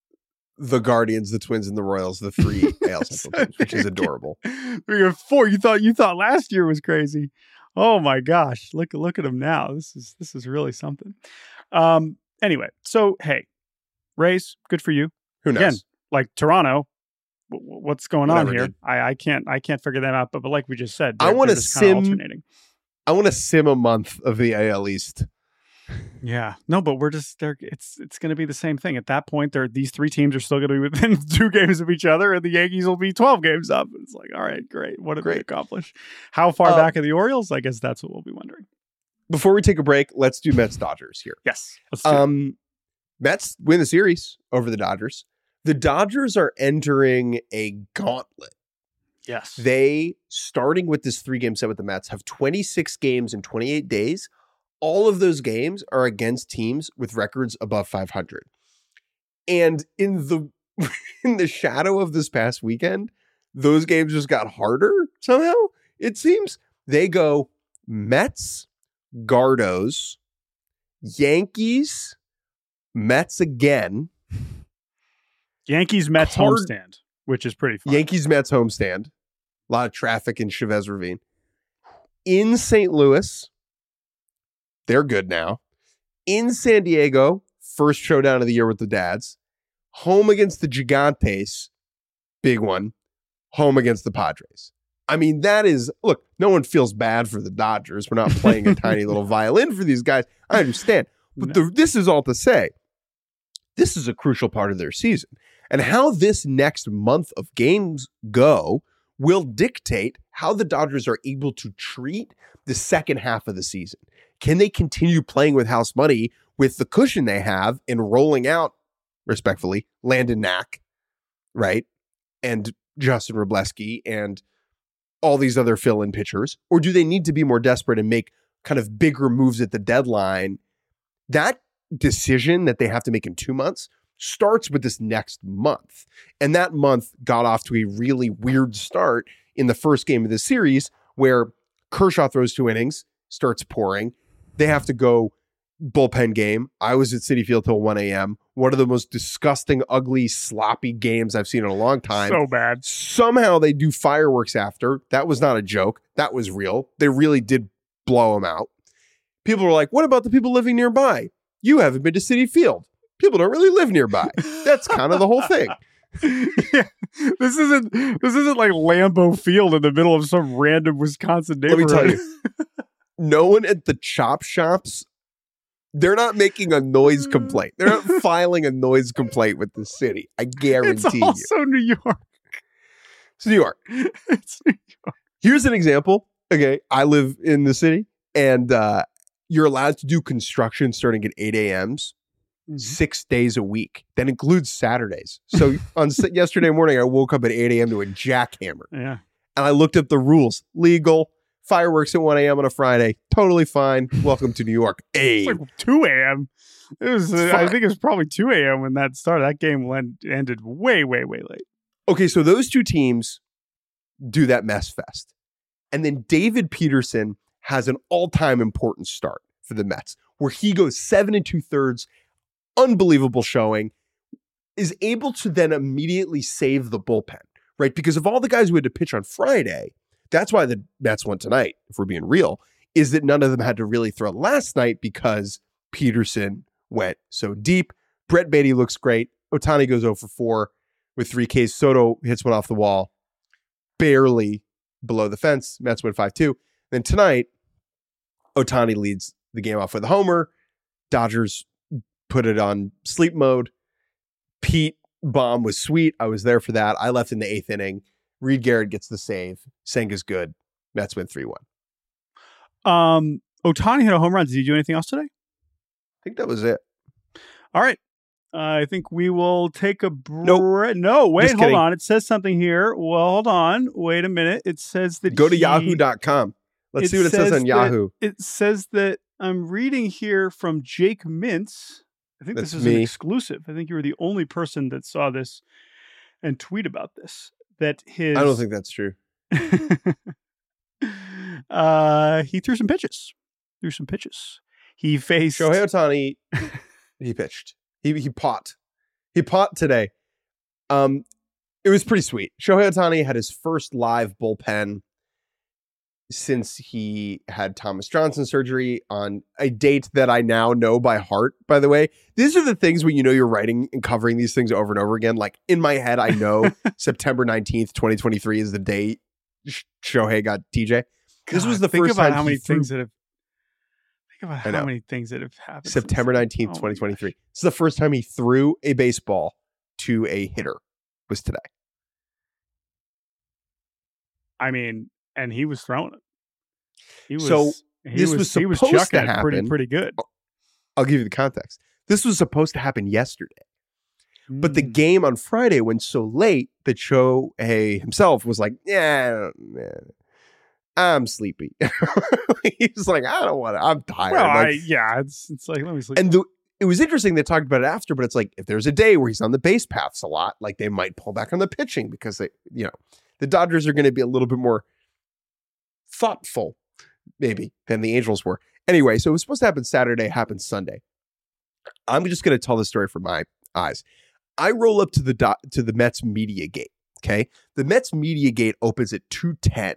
the Guardians, the Twins, and the Royals. The three A L Central teams, which is adorable. We have four. You thought you thought last year was crazy. Oh my gosh! Look look at them now. This is this is really something. Um. Anyway, so hey, Rays, good for you. Who knows? Again, like Toronto, w- what's going Whatever, on here? dude. I, I can't I can't figure them out. But but like we just said, I want to sim. Alternating. I want to sim a month of the A L East. Yeah, no, but we're just there. It's it's going to be the same thing at that point. There, these three teams are still going to be within two games of each other, and the Yankees will be twelve games up. It's like, all right, great. What did great. we accomplish? How far uh, back are the Orioles? I guess that's what we'll be wondering. Before we take a break, let's do Mets Dodgers here. Yes, let's do um, it. Mets win the series over the Dodgers. The Dodgers are entering a gauntlet. Yes, they starting with this three game set with the Mets have twenty-six games in twenty-eight days. All of those games are against teams with records above five hundred. And in the in the shadow of this past weekend, those games just got harder somehow. It seems they go Mets, Gardos, Yankees, Mets again. Yankees, Mets Hard, homestand, which is pretty fun. Yankees, Mets homestand. A lot of traffic in Chavez Ravine. In Saint Louis, they're good now. In San Diego, first showdown of the year with the Dads. Home against the Gigantes, big one. Home against the Padres. I mean, that is, look, no one feels bad for the Dodgers. We're not playing a tiny little violin for these guys. I understand. But no. the, this is all to say, this is a crucial part of their season. And how this next month of games go will dictate how the Dodgers are able to treat the second half of the season. Can they continue playing with house money with the cushion they have and rolling out, respectfully, Landon Knack, right? And Justin Wroblewski and all these other fill-in pitchers? Or do they need to be more desperate and make kind of bigger moves at the deadline? That decision that they have to make in two months starts with this next month. And that month got off to a really weird start in the first game of the series where Kershaw throws two innings, starts pouring. They have to go bullpen game. I was at Citi Field till one a.m. One of the most disgusting, ugly, sloppy games I've seen in a long time. So bad. Somehow they do fireworks after. That was not a joke. That was real. They really did blow them out. People were like, what about the people living nearby? You haven't been to Citi Field. People don't really live nearby. That's kind of the whole thing. Yeah. This isn't this isn't like Lambeau Field in the middle of some random Wisconsin neighborhood. Let me tell you, no one at the chop shops, they're not making a noise complaint. They're not filing a noise complaint with the city. I guarantee it's also you. New York. It's New York. It's New York. Here's an example. Okay, I live in the city, and uh, you're allowed to do construction starting at eight a.m.s. Mm-hmm. six days a week. That includes Saturdays. So on yesterday morning, I woke up at eight a.m. to a jackhammer. Yeah. And I looked up the rules. Legal. Fireworks at one a.m. on a Friday. Totally fine. Welcome to New York. Hey. It's like two a.m. It was, uh, I think it was probably two a.m. when that started. That game went, ended way, way, way late. Okay, so those two teams do that mess fest. And then David Peterson has an all-time important start for the Mets, where he goes seven and two-thirds, unbelievable showing, is able to then immediately save the bullpen, right? Because of all the guys who had to pitch on Friday, that's why the Mets won tonight, if we're being real, is that none of them had to really throw last night because Peterson went so deep. Brett Beatty looks great. Ohtani goes oh for four with three Ks. Soto hits one off the wall, barely below the fence. Mets win five two. Then tonight, Ohtani leads the game off with a homer. Dodgers put it on sleep mode. Pete bomb was sweet. I was there for that. I left in the eighth inning. Reed Garrett gets the save. Senga's good. Mets win three one. Um, Ohtani hit a home run. Did he do anything else today? I think that was it. All right. Uh, I think we will take a break. Nope. No, wait, Just hold kidding. on. It says something here. Well, hold on. Wait a minute. It says that Go to he, yahoo dot com. Let's it see what it says on that- Yahoo. It says that I'm reading here from Jake Mintz. I think That's this is an me. exclusive. I think you were the only person that saw this and tweet about this. That his I don't think that's true. uh, he threw some pitches. Threw some pitches. He faced Shohei Ohtani, he pitched. He he pot. He pot today. Um, it was pretty sweet. Shohei Ohtani had his first live bullpen since he had Thomas Johnson surgery on a date that I now know by heart, by the way. These are the things when you know you're writing and covering these things over and over again. Like in my head, I know September nineteenth, twenty twenty-three is the day Shohei got T J. This God, was the think first about time how he many threw- things that have think about I know. how many things that have happened. September since then. nineteenth, Oh my twenty twenty-three. gosh. This is the first time he threw a baseball to a hitter was today. I mean, and he was throwing it. He was So, he this was, was he was supposed to chucking it pretty happen. pretty good. I'll give you the context. This was supposed to happen yesterday. But the Mm. game on Friday went so late that Shohei himself was like, yeah, man, I'm sleepy. He was like, I don't want to, I'm tired. well, Like, I, yeah, it's it's like let me sleep. and the, it was interesting. They talked about it after, but it's like, if there's a day where he's on the base paths a lot, like they might pull back on the pitching because they, you know, the Dodgers are going to be a little bit more thoughtful, maybe, than the Angels were. Anyway, so it was supposed to happen Saturday, happened Sunday. I'm just going to tell the story from my eyes. I roll up to the do- to the Mets media gate. Okay, the Mets media gate opens at two ten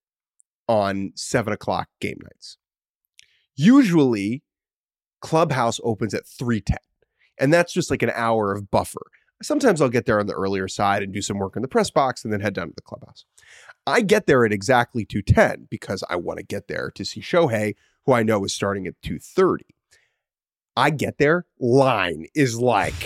on seven o'clock game nights. Usually, Clubhouse opens at three ten, and that's just like an hour of buffer. Sometimes I'll get there on the earlier side and do some work in the press box and then head down to the Clubhouse. I get there at exactly two ten because I want to get there to see Shohei, who I know is starting at two thirty. I get there, line is like,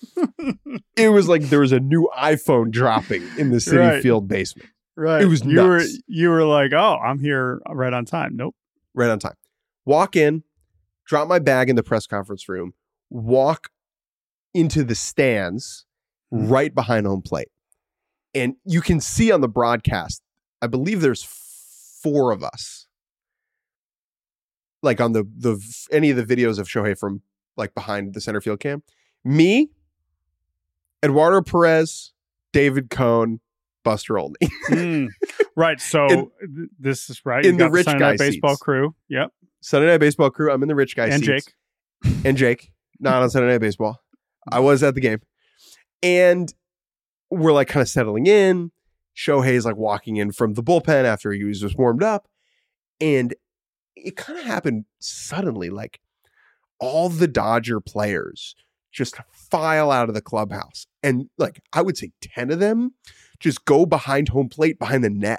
it was like there was a new iPhone dropping in the Citi Right. Field basement. right, it was you nuts. were you were like, oh, I'm here right on time. Nope. Right on time. Walk in, drop my bag in the press conference room, walk into the stands right behind home plate. And you can see on the broadcast, I believe there's four of us. Like on the the any of the videos of Shohei from like behind the center field cam. Me, Eduardo Perez, David Cohn, Buster Olney. Mm. Right. So In- th- this is right. in You the got rich Sunday guy Night baseball seats. crew. Yep. Sunday Night Baseball crew. I'm in the rich guy And seats. Jake. And Jake. Not on Sunday Night Baseball. I was at the game. And we're like kind of settling in. Shohei's like walking in from the bullpen after he was just warmed up. And it kind of happened suddenly. Like all the Dodger players just file out of the clubhouse. And like, I would say ten of them just go behind home plate, behind the net.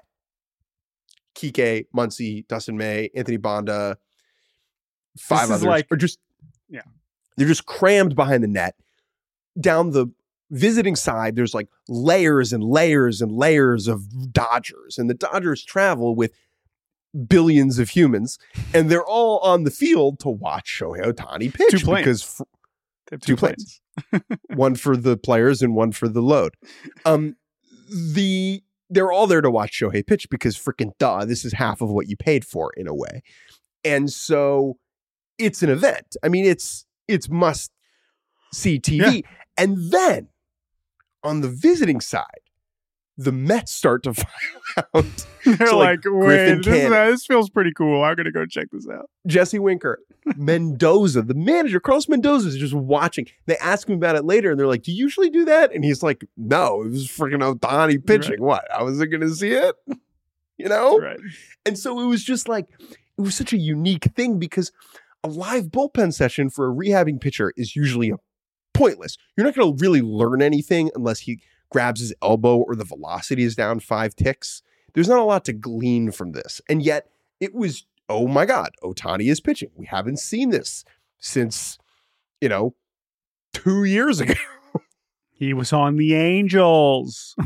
Kike, Muncy, Dustin May, Anthony Bonda, five This is others. like- or just, Yeah. They're just crammed behind the net. Down the visiting side, there's like layers and layers and layers of Dodgers. And the Dodgers travel with billions of humans. And they're all on the field to watch Shohei Ohtani pitch. Two planes. Because f- They have Two planes. one for the players and one for the load. Um, the they're all there to watch Shohei pitch because freaking duh, this is half of what you paid for in a way. And so it's an event. I mean, it's it's must see T V. Yeah. And then on the visiting side, the Mets start to file out. They're so like, like wait, this, is, uh, this feels pretty cool. I'm going to go check this out. Jesse Winker, Mendoza, the manager, Carlos Mendoza is just watching. They ask him about it later, and they're like, do you usually do that? And he's like, no, it was freaking Ohtani pitching. Right. What? I wasn't going to see it? You know? Right. And so it was just like, it was such a unique thing because a live bullpen session for a rehabbing pitcher is usually pointless. You're not going to really learn anything unless he grabs his elbow or the velocity is down five ticks. There's not a lot to glean from this. And yet it was, oh my God, Ohtani is pitching. We haven't seen this since, you know, two years ago. He was on the Angels.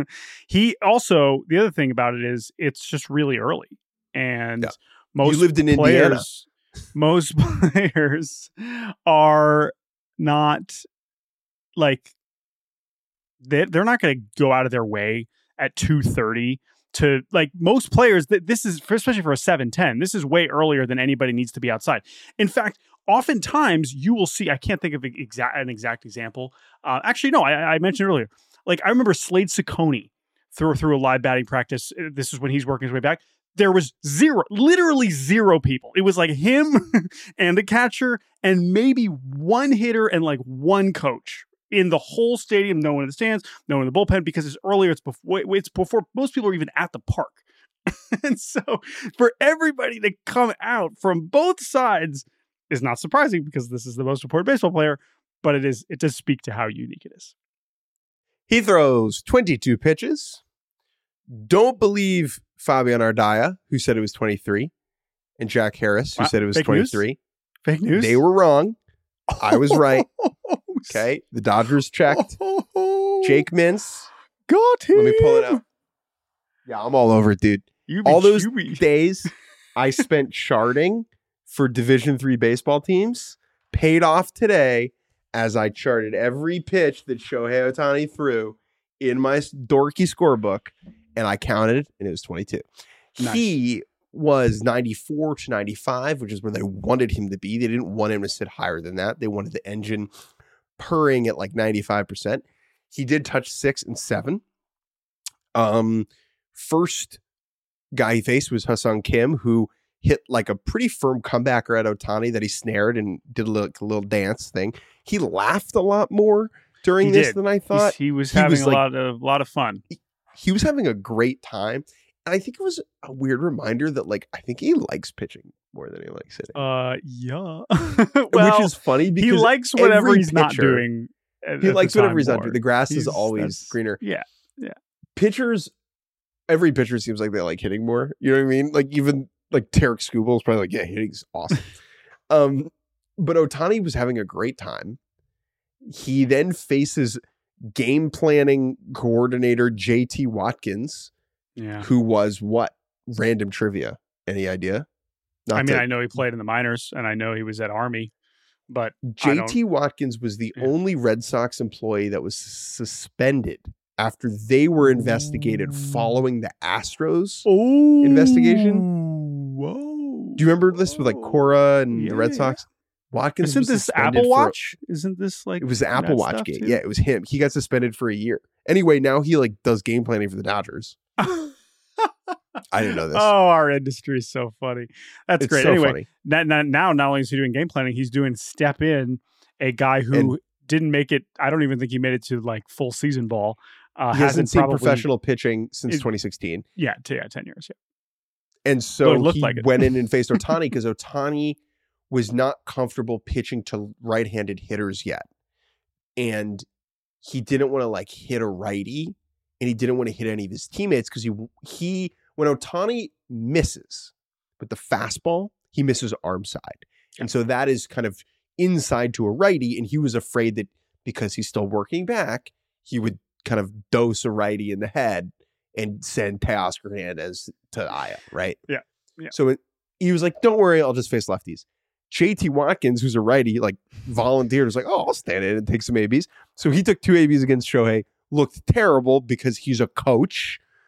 He also, the other thing about it is it's just really early. And yeah. most you lived in players, Indiana. Most players are not like, they, they're not going to go out of their way at two thirty to, like, most players, this is, especially for a seven ten, this is way earlier than anybody needs to be outside. In fact, oftentimes you will see, I can't think of exact, an exact example. Uh, actually, no, I, I mentioned earlier, like I remember Slade Ciccone through, through a live batting practice. This is when he's working his way back. There was zero, literally zero people. It was like him and the catcher and maybe one hitter and like one coach in the whole stadium, no one in the stands, no one in the bullpen, because it's earlier, it's before, it's before most people are even at the park. And so for everybody to come out from both sides is not surprising because this is the most important baseball player, but it is, it does speak to how unique it is. He throws twenty-two pitches. Don't believe Fabian Ardaya, who said it was twenty-three, and Jack Harris, who wow. said it was Fake twenty-three. News? Fake news? They were wrong. I was right. Okay. The Dodgers checked. Jake Mintz. Got him. Let me pull it up. Yeah, I'm all over it, dude. You all those chewy. days I spent charting for Division three baseball teams paid off today as I charted every pitch that Shohei Ohtani threw in my dorky scorebook, and I counted it, and it was twenty-two. Nice. He was ninety-four to ninety-five, which is where they wanted him to be. They didn't want him to sit higher than that. They wanted the engine purring at like ninety-five percent. He did touch six and seven. Um, first guy he faced was Ha-Seong Kim, who hit like a pretty firm comebacker at Ohtani that he snared and did a little, a little dance thing. He laughed a lot more during he this did. than I thought. He's, he was he having was a like, lot of lot of fun. He, he was having a great time. And I think it was a weird reminder that, like, I think he likes pitching more than he likes hitting. Uh, yeah. Well, which is funny because he likes whatever he's pitcher, not doing. At, he at likes whatever he's more. not doing. The grass he's, is always greener. Yeah. Yeah. Pitchers, every pitcher seems like they like hitting more. You know what I mean? Like, even like Tarek Skubal is probably like, yeah, hitting's awesome. um, but Ohtani was having a great time. He then faces game planning coordinator J T Watkins, yeah, who was what? Random trivia. Any idea? Not I mean, to, I know he played in the minors, and I know he was at Army, but J T Watkins was the yeah. only Red Sox employee that was suspended after they were investigated following the Astros Ooh. investigation. Whoa! Do you remember this with like Cora and yeah. the Red Sox? Watkins Isn't was this Apple for, Watch? Isn't this like it was the Apple Watch gate? Too? Yeah, it was him. He got suspended for a year. Anyway, now he like does game planning for the Dodgers. I didn't know this. Oh, our industry is so funny. That's it's great. So anyway, funny. Now, now not only is he doing game planning, he's doing step in, a guy who and didn't make it. I don't even think he made it to like full season ball. Uh, he hasn't seen probably, professional pitching since it, twenty sixteen. Yeah, t- yeah, ten years. Yeah. And so he like went in and faced Ohtani because Ohtani was not comfortable pitching to right-handed hitters yet. And he didn't want to like hit a righty, and he didn't want to hit any of his teammates because he he when Ohtani misses with the fastball, he misses arm side. Yeah. And so that is kind of inside to a righty, and he was afraid that because he's still working back, he would kind of dose a righty in the head and send Teoscar Hernandez to I L, right? Yeah. yeah. So it, he was like, don't worry, I'll just face lefties. J T Watkins, who's a righty, like volunteered, was like, oh, I'll stand in and take some A Bs. So he took two A Bs against Shohei, looked terrible because he's a coach.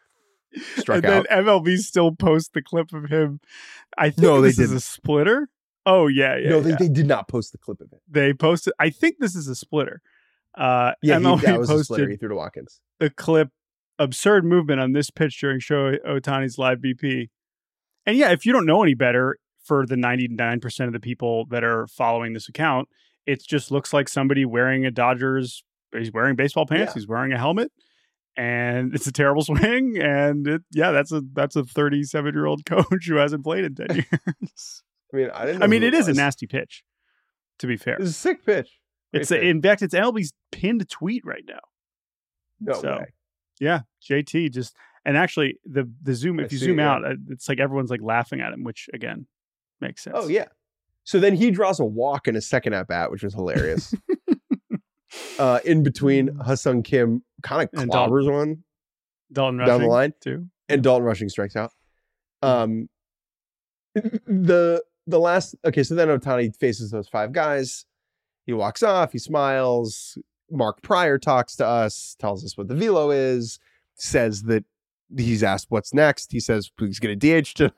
struck and out. then M L B still posts the clip of him. I think No, this they is didn't. a splitter. Oh yeah, yeah. no, they, yeah. they did not post the clip of it. They posted. I think this is a splitter. Uh, Yeah, M L he, B that was a splitter. He posted threw to Watkins. the clip. Absurd movement on this pitch during Shohei Ohtani's live B P. And yeah, if you don't know any better, for the ninety-nine percent of the people that are following this account, it just looks like somebody wearing a Dodgers. He's wearing baseball pants. Yeah. He's wearing a helmet, and it's a terrible swing. And it, yeah, that's a that's a thirty-seven year old coach who hasn't played in ten years. I mean, I didn't. Know I mean, who it is was. a nasty pitch. To be fair, It was a sick pitch. Great it's a, pitch. in fact it's M L B's pinned tweet right now. no so, way. Yeah, J T just and actually the the zoom. I If you see zoom it, yeah. out, uh, it's like everyone's like laughing at him, which again makes sense. Oh yeah. So then he draws a walk in a second at bat, which was hilarious. uh, in between, Ha-Seong Kim kind of And clobbers one Dalton down the Rushing, line, too. and Dalton Rushing strikes out. Um, the the last okay, so then Ohtani faces those five guys. He walks off. He smiles. Mark Pryor talks to us, tells us what the velo is, says that he's asked what's next. He says he's going to D H tonight.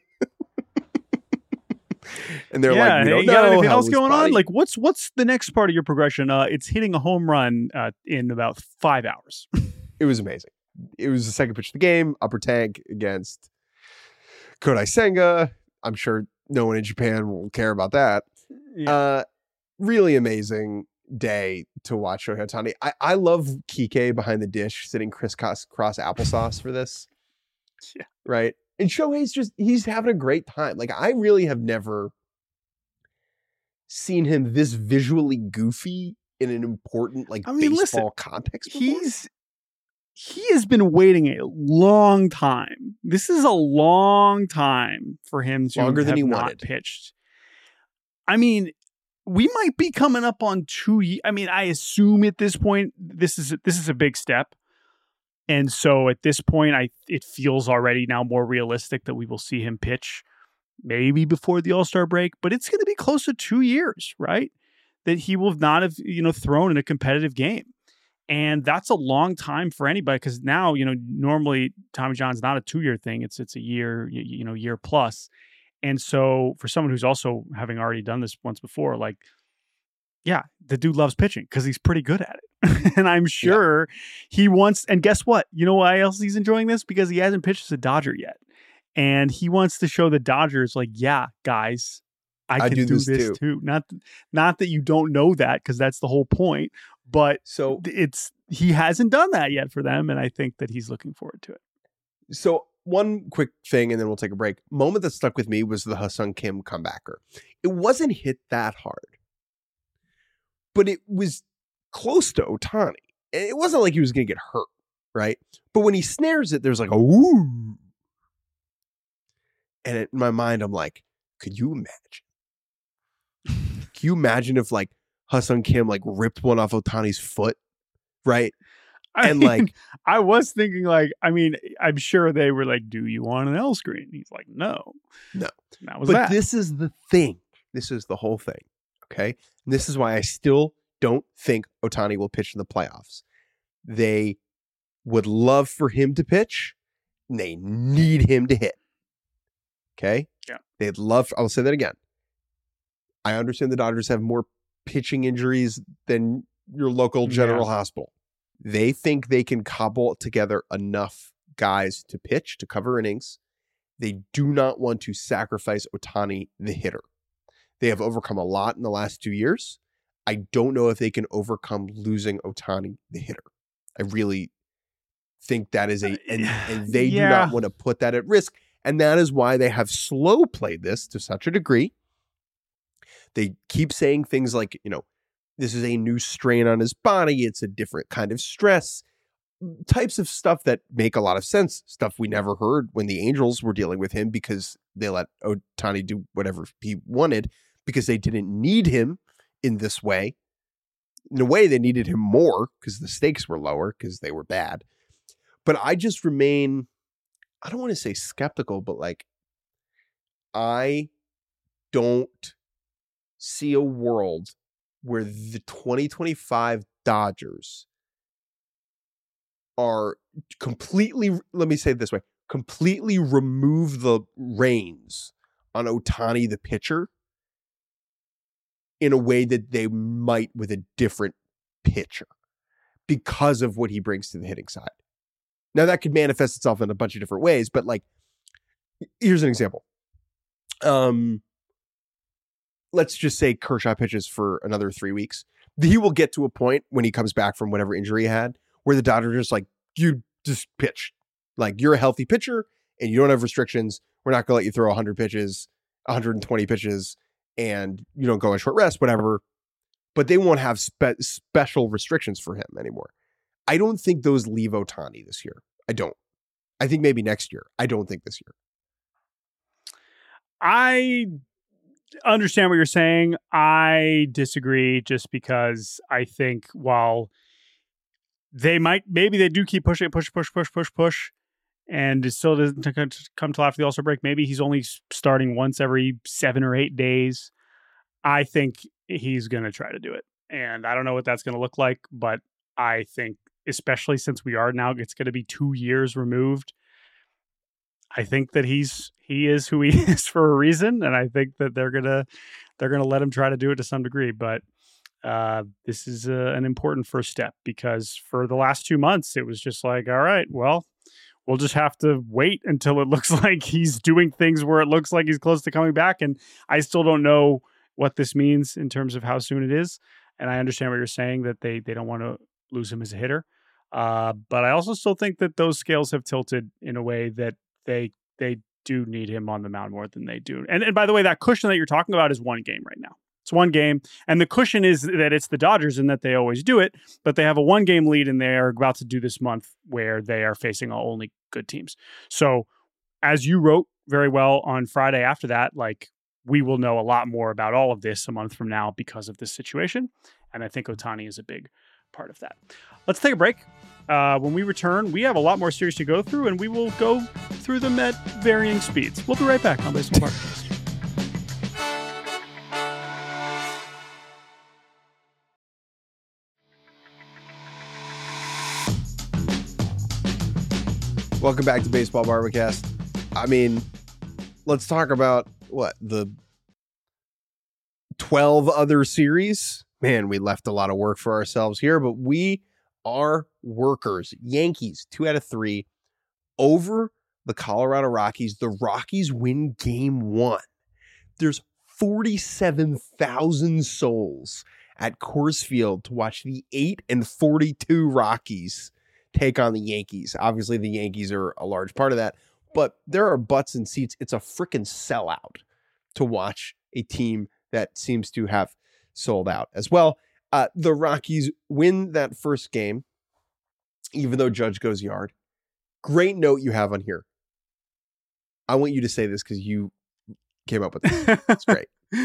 And they're yeah, like, we hey, don't you know got anything how else his going body- on? Like, what's what's the next part of your progression? Uh, it's hitting a home run uh, in about five hours. It was amazing. It was the second pitch of the game, upper tank against Kodai Senga. I'm sure no one in Japan will care about that. Yeah. Uh, really amazing day to watch Shohei Ohtani. I, I love Kike behind the dish sitting crisscross cross applesauce for this. Yeah. Right. And Shohei's just, he's having a great time. Like, I really have never seen him this visually goofy in an important, like, I mean, baseball listen, context before. He's he has been waiting a long time. This is a long time for him to Longer than have he not wanted. pitched. I mean, we might be coming up on two. Ye- I mean, I assume at this point this is this is a big step, and so at this point, I it feels already now more realistic that we will see him pitch maybe before the All-Star break, but it's going to be close to two years, right? That he will not have you know thrown in a competitive game. And that's a long time for anybody because now, you know, normally Tommy John's not a two-year thing. It's it's a year, you, you know, year plus. And so for someone who's also having already done this once before, like, yeah, the dude loves pitching because he's pretty good at it. And I'm sure yeah. he wants, and guess what? You know why else he's enjoying this? Because he hasn't pitched as a Dodger yet. And he wants to show the Dodgers, like, yeah, guys, I can I do do this this, too. too. Not, not that you don't know that because that's the whole point. But So it's he hasn't done that yet for them, and I think that he's looking forward to it. So one quick thing, and then we'll take a break. Moment that stuck with me was the Ha-Seong Kim comebacker. It wasn't hit that hard, but it was close to Ohtani. And it wasn't like he was going to get hurt, right? But when he snares it, there's like a woo. And it, in my mind, I'm like, could you imagine? Can you imagine if like Ha-Seong Kim like ripped one off Ohtani's foot, right? I and mean, like, I was thinking, like, I mean, I'm sure they were like, "Do you want an L screen?" He's like, "No, no." And that was but that. this is the thing. This is the whole thing. Okay, and this is why I still don't think Ohtani will pitch in the playoffs. They would love for him to pitch, and they need him to hit. Okay. Yeah. They'd love. I'll say that again. I understand the Dodgers have more pitching injuries than your local general Yeah. hospital. They think they can cobble together enough guys to pitch, to cover innings. They do not want to sacrifice Ohtani, the hitter. They have overcome a lot in the last two years. I don't know if they can overcome losing Ohtani, the hitter. I really think that is a, and, and they Yeah. do not want to put that at risk. And that is why they have slow played this to such a degree. They keep saying things like, you know, this is a new strain on his body. It's a different kind of stress. Types of stuff that make a lot of sense. Stuff we never heard when the Angels were dealing with him because they let Ohtani do whatever he wanted because they didn't need him in this way. In a way, they needed him more because the stakes were lower because they were bad. But I just remain, I don't want to say skeptical, but like, I don't see a world where the twenty twenty-five Dodgers are completely, let me say it this way, completely remove the reins on Ohtani, the pitcher, in a way that they might with a different pitcher because of what he brings to the hitting side. Now that could manifest itself in a bunch of different ways, but like, here's an example. Um, let's just say Kershaw pitches for another three weeks. He will get to a point when he comes back from whatever injury he had where the Dodgers are just like, you just pitch. Like, you're a healthy pitcher and you don't have restrictions. We're not going to let you throw one hundred pitches, one hundred twenty pitches, and you don't go on short rest, whatever. But they won't have spe- special restrictions for him anymore. I don't think those leave Ohtani this year. I don't. I think maybe next year. I don't think this year. I understand what you're saying. I disagree just because I think while they might, maybe they do keep pushing it, push, push, push, push, push, and it still doesn't come till after the All-Star break. Maybe he's only starting once every seven or eight days. I think he's going to try to do it. And I don't know what that's going to look like, but I think, especially since we are now, it's going to be two years removed. I think that he's he is who he is for a reason, and I think that they're gonna they're gonna let him try to do it to some degree. But uh, this is a, an important first step, because for the last two months it was just like, all right, well, we'll just have to wait until it looks like he's doing things where it looks like he's close to coming back, and I still don't know what this means in terms of how soon it is. And I understand what you're saying, that they they don't want to lose him as a hitter, uh, but I also still think that those scales have tilted in a way that they they do need him on the mound more than they do. And and by the way, that cushion that you're talking about is one game right now. It's one game. And the cushion is that it's the Dodgers and that they always do it, but they have a one game lead and they are about to do this month where they are facing only good teams. So as you wrote very well on Friday after that, like, we will know a lot more about all of this a month from now because of this situation. And I think Ohtani is a big part of that. Let's take a break. Uh, when we return, we have a lot more series to go through, and we will go through them at varying speeds. We'll be right back on Baseball Podcast. Welcome back to Baseball Barbacast. I mean, let's talk about what, the twelve other series. Man, we left a lot of work for ourselves here, but we are workers. Yankees, two out of three over the Colorado Rockies. The Rockies win game one. There's forty-seven thousand souls at Coors Field to watch the eight and forty-two Rockies take on the Yankees. Obviously, the Yankees are a large part of that, but there are butts and seats. It's a freaking sellout to watch a team that seems to have sold out as well. Uh, the Rockies win that first game, even though Judge goes yard. Great note you have on here. I want you to say this because you came up with it. It's great.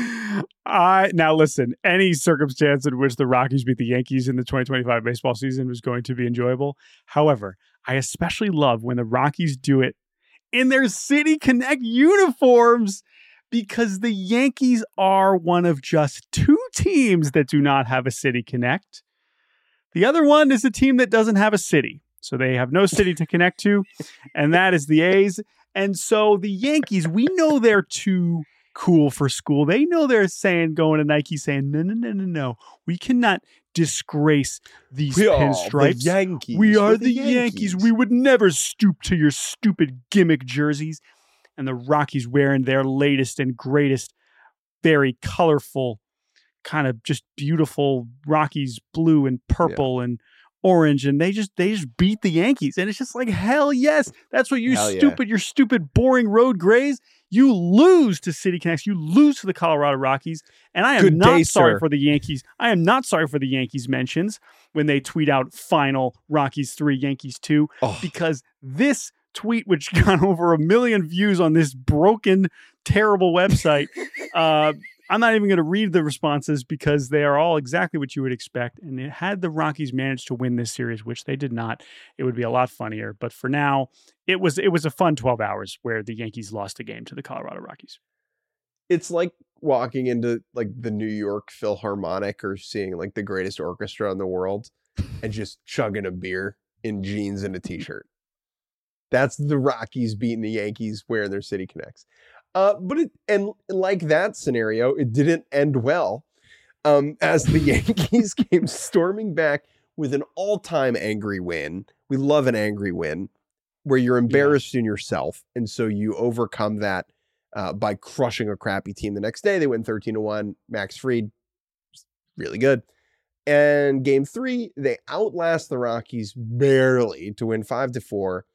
I now listen, any circumstance in which the Rockies beat the Yankees in the twenty twenty-five baseball season was going to be enjoyable. However, I especially love when the Rockies do it in their City Connect uniforms, because the Yankees are one of just two teams that do not have a City Connect. The other one is a team that doesn't have a city. So they have no city to connect to, and that is the A's. And so the Yankees, we know they're too cool for school. They know they're saying, going to Nike saying, no, no, no, no, no. We cannot disgrace these we pinstripes. The Yankees. We are We're the, the Yankees. Yankees. We would never stoop to your stupid gimmick jerseys. And the Rockies wearing their latest and greatest, very colorful, kind of just beautiful Rockies blue and purple yeah. and orange, and they just they just beat the Yankees, and it's just like, hell yes, that's what you hell stupid, yeah. your stupid, boring road grays. You lose to City Connects, you lose to the Colorado Rockies, and I am Good not day, sorry sir. for the Yankees. I am not sorry for the Yankees mentions when they tweet out final Rockies three, Yankees two, oh. because this tweet, which got over a million views on this broken, terrible website. uh, I'm not even going to read the responses because they are all exactly what you would expect. And it, had the Rockies managed to win this series, which they did not, it would be a lot funnier. But for now, it was it was a fun twelve hours where the Yankees lost a game to the Colorado Rockies. It's like walking into like the New York Philharmonic or seeing like the greatest orchestra in the world and just chugging a beer in jeans and a t-shirt. That's the Rockies beating the Yankees wearing their City Connects. Uh, but it, and like that scenario, it didn't end well um, as the Yankees came storming back with an all-time angry win. We love an angry win where you're embarrassed yeah. in yourself. And so you overcome that uh, by crushing a crappy team the next day. They win thirteen to one. Max Fried, really good. And game three, they outlast the Rockies barely to win five to four,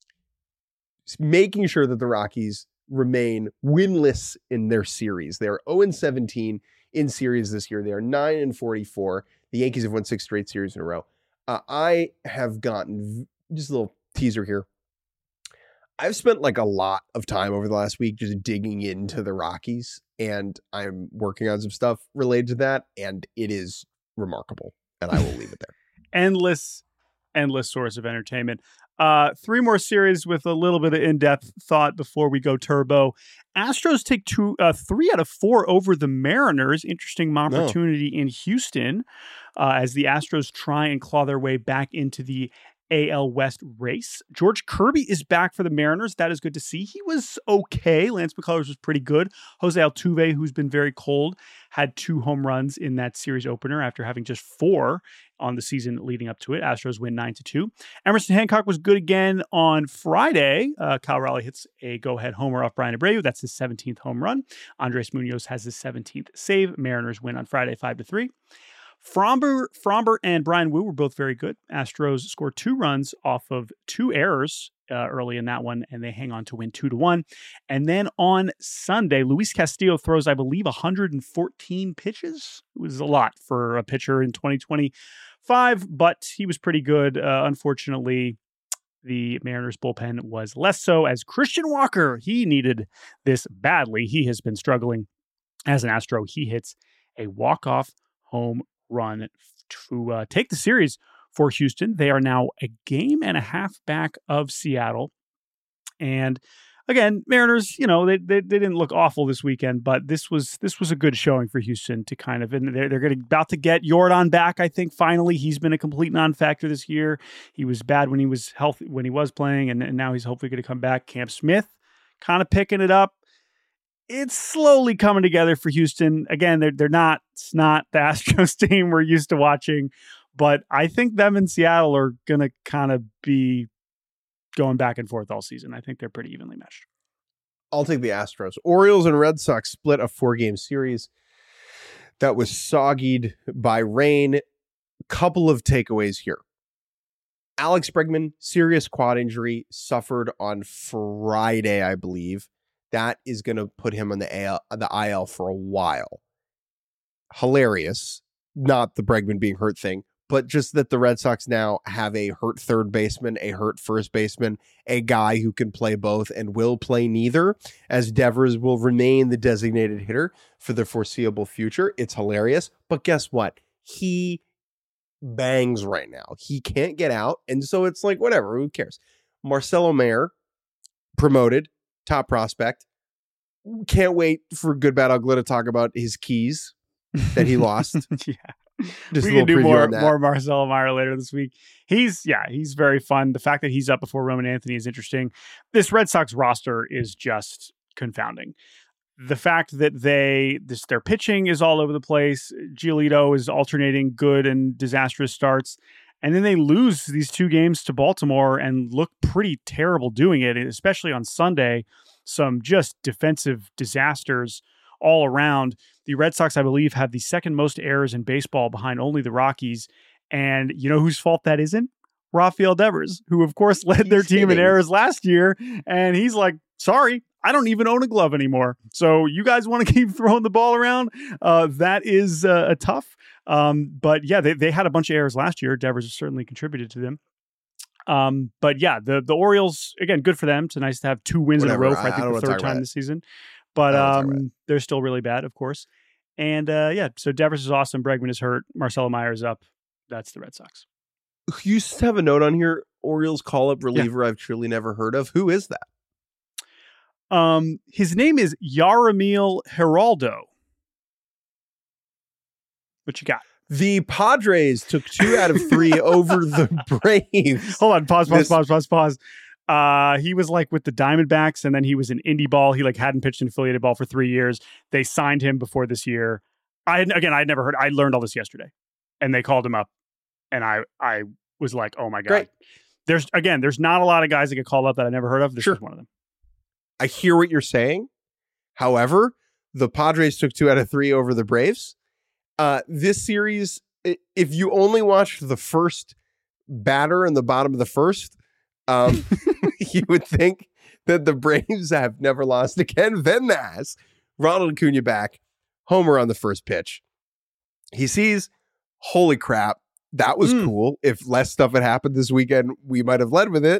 making sure that the Rockies remain winless in their series. They are oh and seventeen in series this year. They are nine and forty-four. The Yankees have won six straight series in a row. Uh, I have gotten, just a little teaser here, I've spent like a lot of time over the last week just digging into the Rockies, and I'm working on some stuff related to that, and it is remarkable, and I will leave it there. endless, endless source of entertainment. Uh, three more series with a little bit of in-depth thought before we go turbo. Astros take two, uh, three out of four over the Mariners. Interesting opportunity no. in Houston uh, as the Astros try and claw their way back into the A L West race. George Kirby is back for the Mariners. That is good to see. He was okay. Lance McCullers was pretty good. Jose Altuve, who's been very cold, had two home runs in that series opener after having just four on the season leading up to it. Astros win nine to two. Emerson Hancock was good again on Friday. Uh, Cal Raleigh hits a go-ahead homer off Brian Abreu. That's his seventeenth home run. Andres Munoz has his seventeenth save. Mariners win on Friday five to three. Framber, Framber and Brian Wu were both very good. Astros scored two runs off of two errors uh, early in that one, and they hang on to win two to one. And then on Sunday, Luis Castillo throws, I believe, one hundred fourteen pitches. It was a lot for a pitcher in twenty twenty-five, but he was pretty good. Uh, unfortunately, the Mariners bullpen was less so, as Christian Walker, he needed this badly. He has been struggling as an Astro. He hits a walk-off home run to uh, take the series for Houston. They are now a game and a half back of Seattle. And again, Mariners, you know, they they, they didn't look awful this weekend, but this was this was a good showing for Houston to kind of, and they're, they're getting, about to get Yordan back, I think, finally. He's been a complete non-factor this year. He was bad when he was healthy, when he was playing, and, and now he's hopefully going to come back. Cam Smith kind of picking it up. It's slowly coming together for Houston. Again, they're, they're not, it's not the Astros team we're used to watching, but I think them in Seattle are going to kind of be going back and forth all season. I think they're pretty evenly matched. I'll take the Astros. Orioles and Red Sox split a four-game series that was soggied by rain. Couple of takeaways here. Alex Bregman, serious quad injury, suffered on Friday, I believe. That is going to put him on the A L, the I L for a while. Hilarious. Not the Bregman being hurt thing, but just that the Red Sox now have a hurt third baseman, a hurt first baseman, a guy who can play both and will play neither, as Devers will remain the designated hitter for the foreseeable future. It's hilarious. But guess what? He bangs right now. He can't get out. And so it's like, whatever, who cares? Marcelo Mayer, promoted, top prospect. Can't wait for Good Bad Ugly to talk about his keys that he lost. yeah. Just we a can do preview more, on that. more Marcelo Meyer later this week. He's, yeah, he's very fun. The fact that he's up before Roman Anthony is interesting. This Red Sox roster is just confounding. The fact that they, this, their pitching is all over the place. Giolito is alternating good and disastrous starts. And then they lose these two games to Baltimore and look pretty terrible doing it, especially on Sunday. Some just defensive disasters all around. The Red Sox, I believe, have the second most errors in baseball behind only the Rockies. And you know whose fault that isn't? Rafael Devers, who, of course, led their team in errors last year. And he's like, sorry, I don't even own a glove anymore. So you guys want to keep throwing the ball around? Uh, that is uh, a tough. Um, but yeah, they, they had a bunch of errors last year. Devers has certainly contributed to them. Um, but yeah, the, the Orioles, again, good for them. It's nice to have two wins Whatever. in a row for, I think, I the third time this season. But um, they're still really bad, of course. And uh, yeah, so Devers is awesome. Bregman is hurt. Marcelo Meyer is up. That's the Red Sox. You used to have a note on here, Orioles call-up reliever yeah. I've truly never heard of. Who is that? Um, his name is Yaramil Geraldo. What you got? The Padres took two out of three over the Braves. Hold on, pause, pause, This- pause, pause, pause. Uh, he was like with the Diamondbacks, and then he was in indie ball. He like hadn't pitched in affiliated ball for three years. They signed him before this year. I again, I'd never heard. I learned all this yesterday, and they called him up, and I I was like, oh my god. Great. There's again, there's not a lot of guys that get called up that I never heard of. This Sure. is one of them. I hear what you're saying. However, the Padres took two out of three over the Braves. Uh, this series, i- if you only watched the first batter in the bottom of the first, um, you would think that the Braves have never lost again. Then that's Ronald Acuna back, homer on the first pitch. He sees, holy crap, that was Mm. cool. If less stuff had happened this weekend, we might have led with it.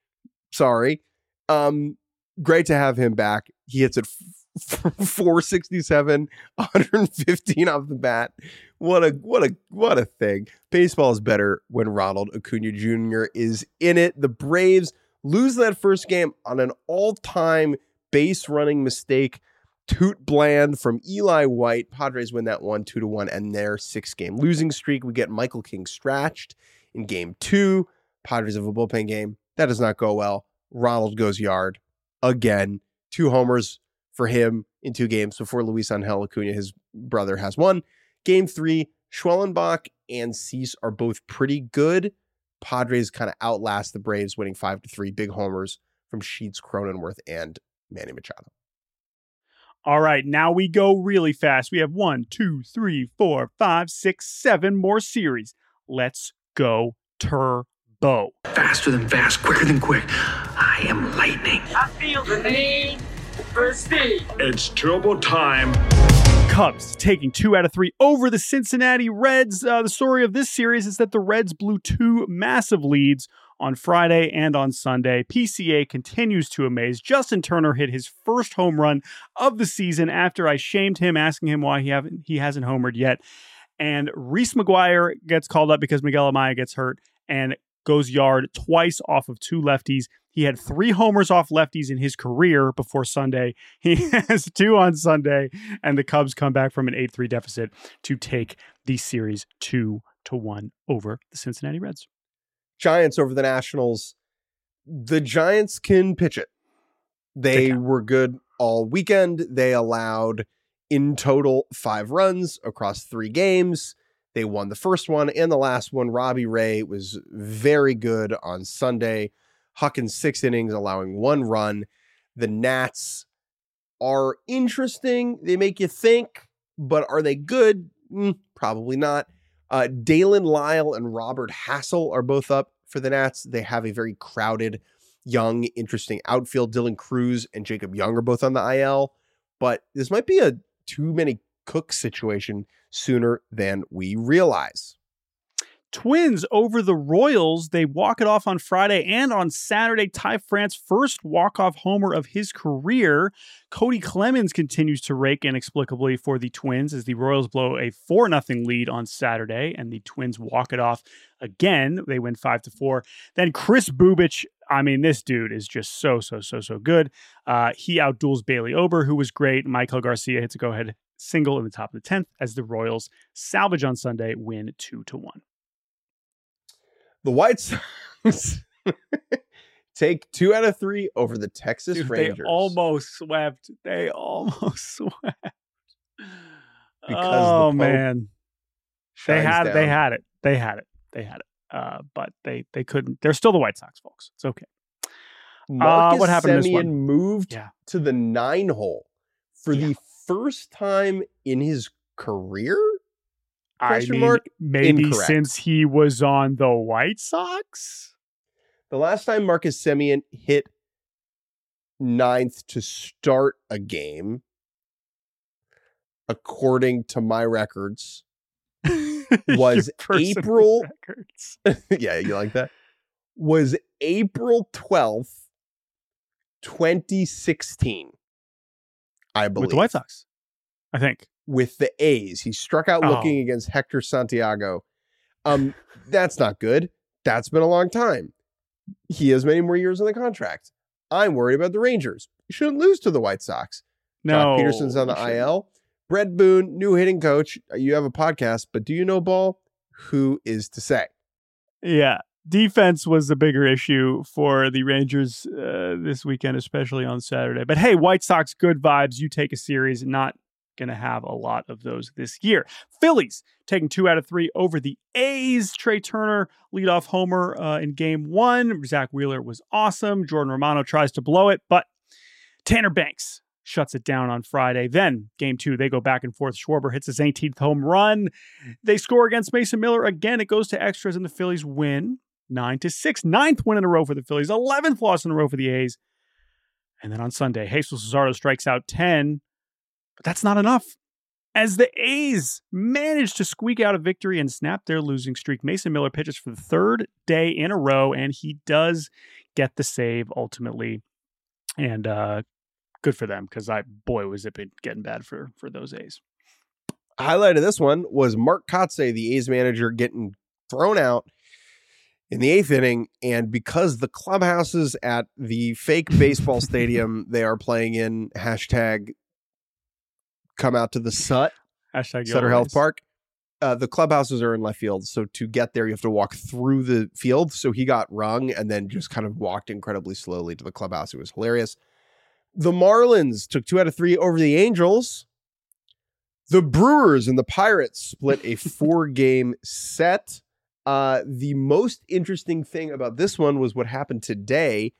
Sorry. Um, great to have him back. He hits it four sixty-seven, one fifteen off the bat. What a what a what a thing. Baseball is better when Ronald Acuna Junior is in it. The Braves lose that first game on an all-time base running mistake. Toot Bland from Eli White. Padres win that one, two to one, and their six-game losing streak. We get Michael King scratched in game two. Padres have a bullpen game. That does not go well. Ronald goes yard again. Two homers for him in two games before Luis Angel Acuna, his brother, has one. Game three, Schwellenbach and Cease are both pretty good. Padres kind of outlast the Braves, winning five to three. Big homers from Sheets, Cronenworth, and Manny Machado. All right, now we go really fast. We have one, two, three, four, five, six, seven more series. Let's go turbo. Faster than fast, quicker than quick. I am lightning. I feel the need for speed. It's turbo time. Cubs taking two out of three over the Cincinnati Reds. Uh, the story of this series is that the Reds blew two massive leads on Friday and on Sunday. P C A continues to amaze. Justin Turner hit his first home run of the season after I shamed him, asking him why he haven't he hasn't homered yet. And Reese McGuire gets called up because Miguel Amaya gets hurt and goes yard twice off of two lefties. He had three homers off lefties in his career before Sunday. He has two on Sunday, and the Cubs come back from an eight three deficit to take the series two to one over the Cincinnati Reds. Giants over the Nationals. The Giants can pitch it. They They can. were good all weekend. They allowed in total five runs across three games. They won the first one and the last one. Robbie Ray was very good on Sunday. Huckins six innings, allowing one run. The Nats are interesting. They make you think, but are they good? Mm, probably not. Uh, Dalen Lyle and Robert Hassel are both up for the Nats. They have a very crowded, young, interesting outfield. Dylan Cruz and Jacob Young are both on the I L, but this might be a too many cooks situation sooner than we realize. Twins over the Royals. They walk it off on Friday and on Saturday. Ty France first walk-off homer of his career. Cody Clemens continues to rake inexplicably for the Twins as the Royals blow a four nothing lead on Saturday, and the Twins walk it off again. They win five to four. Then Chris Bubich, I mean, this dude is just so, so, so, so good. Uh, he outduels Bailey Ober, who was great. Michael Garcia hits a go-ahead single in the top of the tenth as the Royals salvage on Sunday, win two to one. The White Sox take two out of three over the Texas Dude, Rangers. They almost swept. They almost swept. Because oh the Pope man, they shines had down. they had it. They had it. They had it. Uh, but they they couldn't. They're still the White Sox, folks. It's okay. Marcus what happened in this Semien one? moved Yeah. to the nine hole for Yeah. the first time in his career. I Question mean, mark? maybe Incorrect. since he was on the White Sox. The last time Marcus Semien hit ninth to start a game, according to my records, was Your personal April- records. yeah, you like that? Was April twelfth, twenty sixteen. I believe. with the White Sox, I think. With the A's. He struck out Oh. looking against Hector Santiago. Um, that's not good. That's been a long time. He has many more years on the contract. I'm worried about the Rangers. You shouldn't lose to the White Sox. No, Jock Peterson's on the you shouldn't. I L. Brett Boone, new hitting coach. You have a podcast, but do you know ball? Who is to say? Yeah. Defense was the bigger issue for the Rangers uh, this weekend, especially on Saturday. But hey, White Sox, good vibes. You take a series, not going to have a lot of those this year. Phillies taking two out of three over the A's. Trey Turner, leadoff homer uh, in game one. Zach Wheeler was awesome. Jordan Romano tries to blow it, but Tanner Banks shuts it down on Friday. Then game two, they go back and forth. Schwarber hits his eighteenth home run. They score against Mason Miller. Again, it goes to extras and the Phillies win nine to six. Ninth win in a row for the Phillies. eleventh loss in a row for the A's. And then on Sunday, Jesus Luzardo strikes out ten. But that's not enough. As the A's manage to squeak out a victory and snap their losing streak, Mason Miller pitches for the third day in a row, and he does get the save ultimately. And uh, good for them, because I boy was it been getting bad for for those A's. Highlight of this one was Mark Kotsay, the A's manager, getting thrown out in the eighth inning, and because the clubhouses at the fake baseball stadium they are playing in, hashtag come out to the S U T, hashtag Sutter Health Park, uh, the clubhouses are in left field, so to get there you have to walk through the field. So he got rung and then just kind of walked incredibly slowly to the clubhouse. It was hilarious. The Marlins took two out of three over the Angels. The Brewers and the Pirates split a four-game set. Uh, the most interesting thing about this one was what happened today.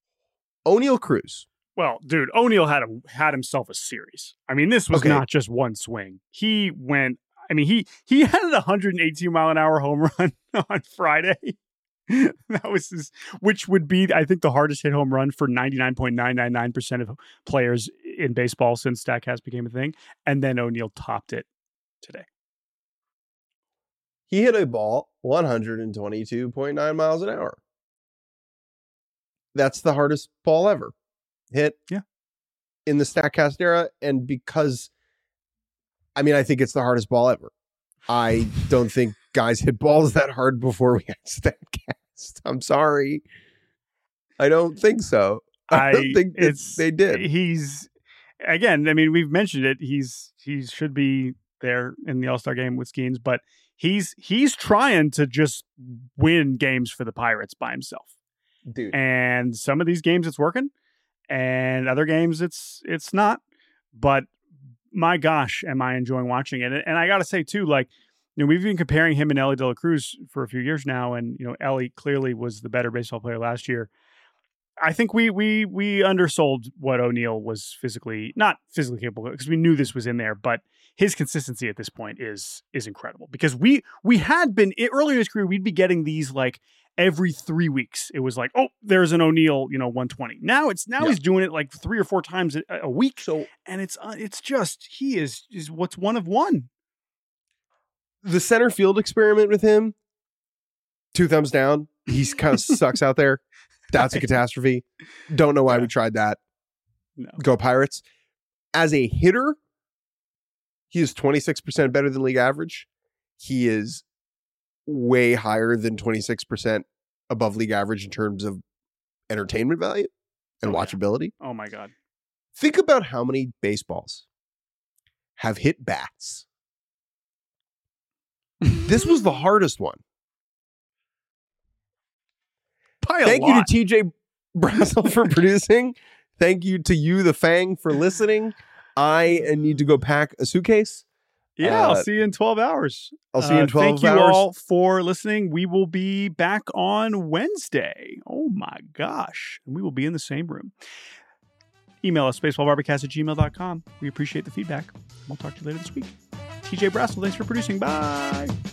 Oneil Cruz. Well, dude, O'Neill had a, had himself a series. I mean, this was Okay. not just one swing. He went, I mean, he he had a one hundred eighteen mile an hour home run on Friday. That was his, which would be, I think, the hardest hit home run for ninety-nine point nine nine nine percent of players in baseball since StatCast became a thing. And then O'Neill topped it today. He hit a ball one hundred twenty-two point nine miles an hour. That's the hardest ball ever hit yeah. in the StatCast era. And because, I mean, I think it's the hardest ball ever. I don't think guys hit balls that hard before we had StatCast. I'm sorry. I don't think so. I, I don't think it's they did. He's, again, I mean, we've mentioned it. He's, he should be there in the All-Star game with Skeens, but he's, he's trying to just win games for the Pirates by himself. Dude. And some of these games it's working, and other games it's it's not. But my gosh, am I enjoying watching it? And I got to say too, like, you know, we've been comparing him and Elly De La Cruz for a few years now, and you know, Elly clearly was the better baseball player last year. I think we we we undersold what O'Neill was physically, not physically capable, because we knew this was in there, but his consistency at this point is is incredible. Because we we had been earlier in his career, we'd be getting these like every three weeks. It was like, oh, there's an O'Neill, you know, one twenty. Now it's now yeah. he's doing it like three or four times a, a week. So, and it's uh, it's just he is is what's one of one. The center field experiment with him, two thumbs down. He's kind of sucks out there. That's a catastrophe. Don't know why yeah. we tried that. No. Go Pirates. As a hitter, he is twenty-six percent better than league average. He is way higher than twenty-six percent above league average in terms of entertainment value and oh, watchability. Yeah. Oh my God. Think about how many baseballs have hit bats. This was the hardest one. By a Thank lot. you to T J Brassel for producing. Thank you to you, the Fang, for listening. I need to go pack a suitcase. Yeah, uh, I'll see you in twelve hours. I'll see you in twelve uh, thank hours. Thank you all for listening. We will be back on Wednesday. Oh my gosh. And we will be in the same room. Email us, baseballbarbacast at gmail dot com. We appreciate the feedback. We'll talk to you later this week. T J Brassel, thanks for producing. Bye.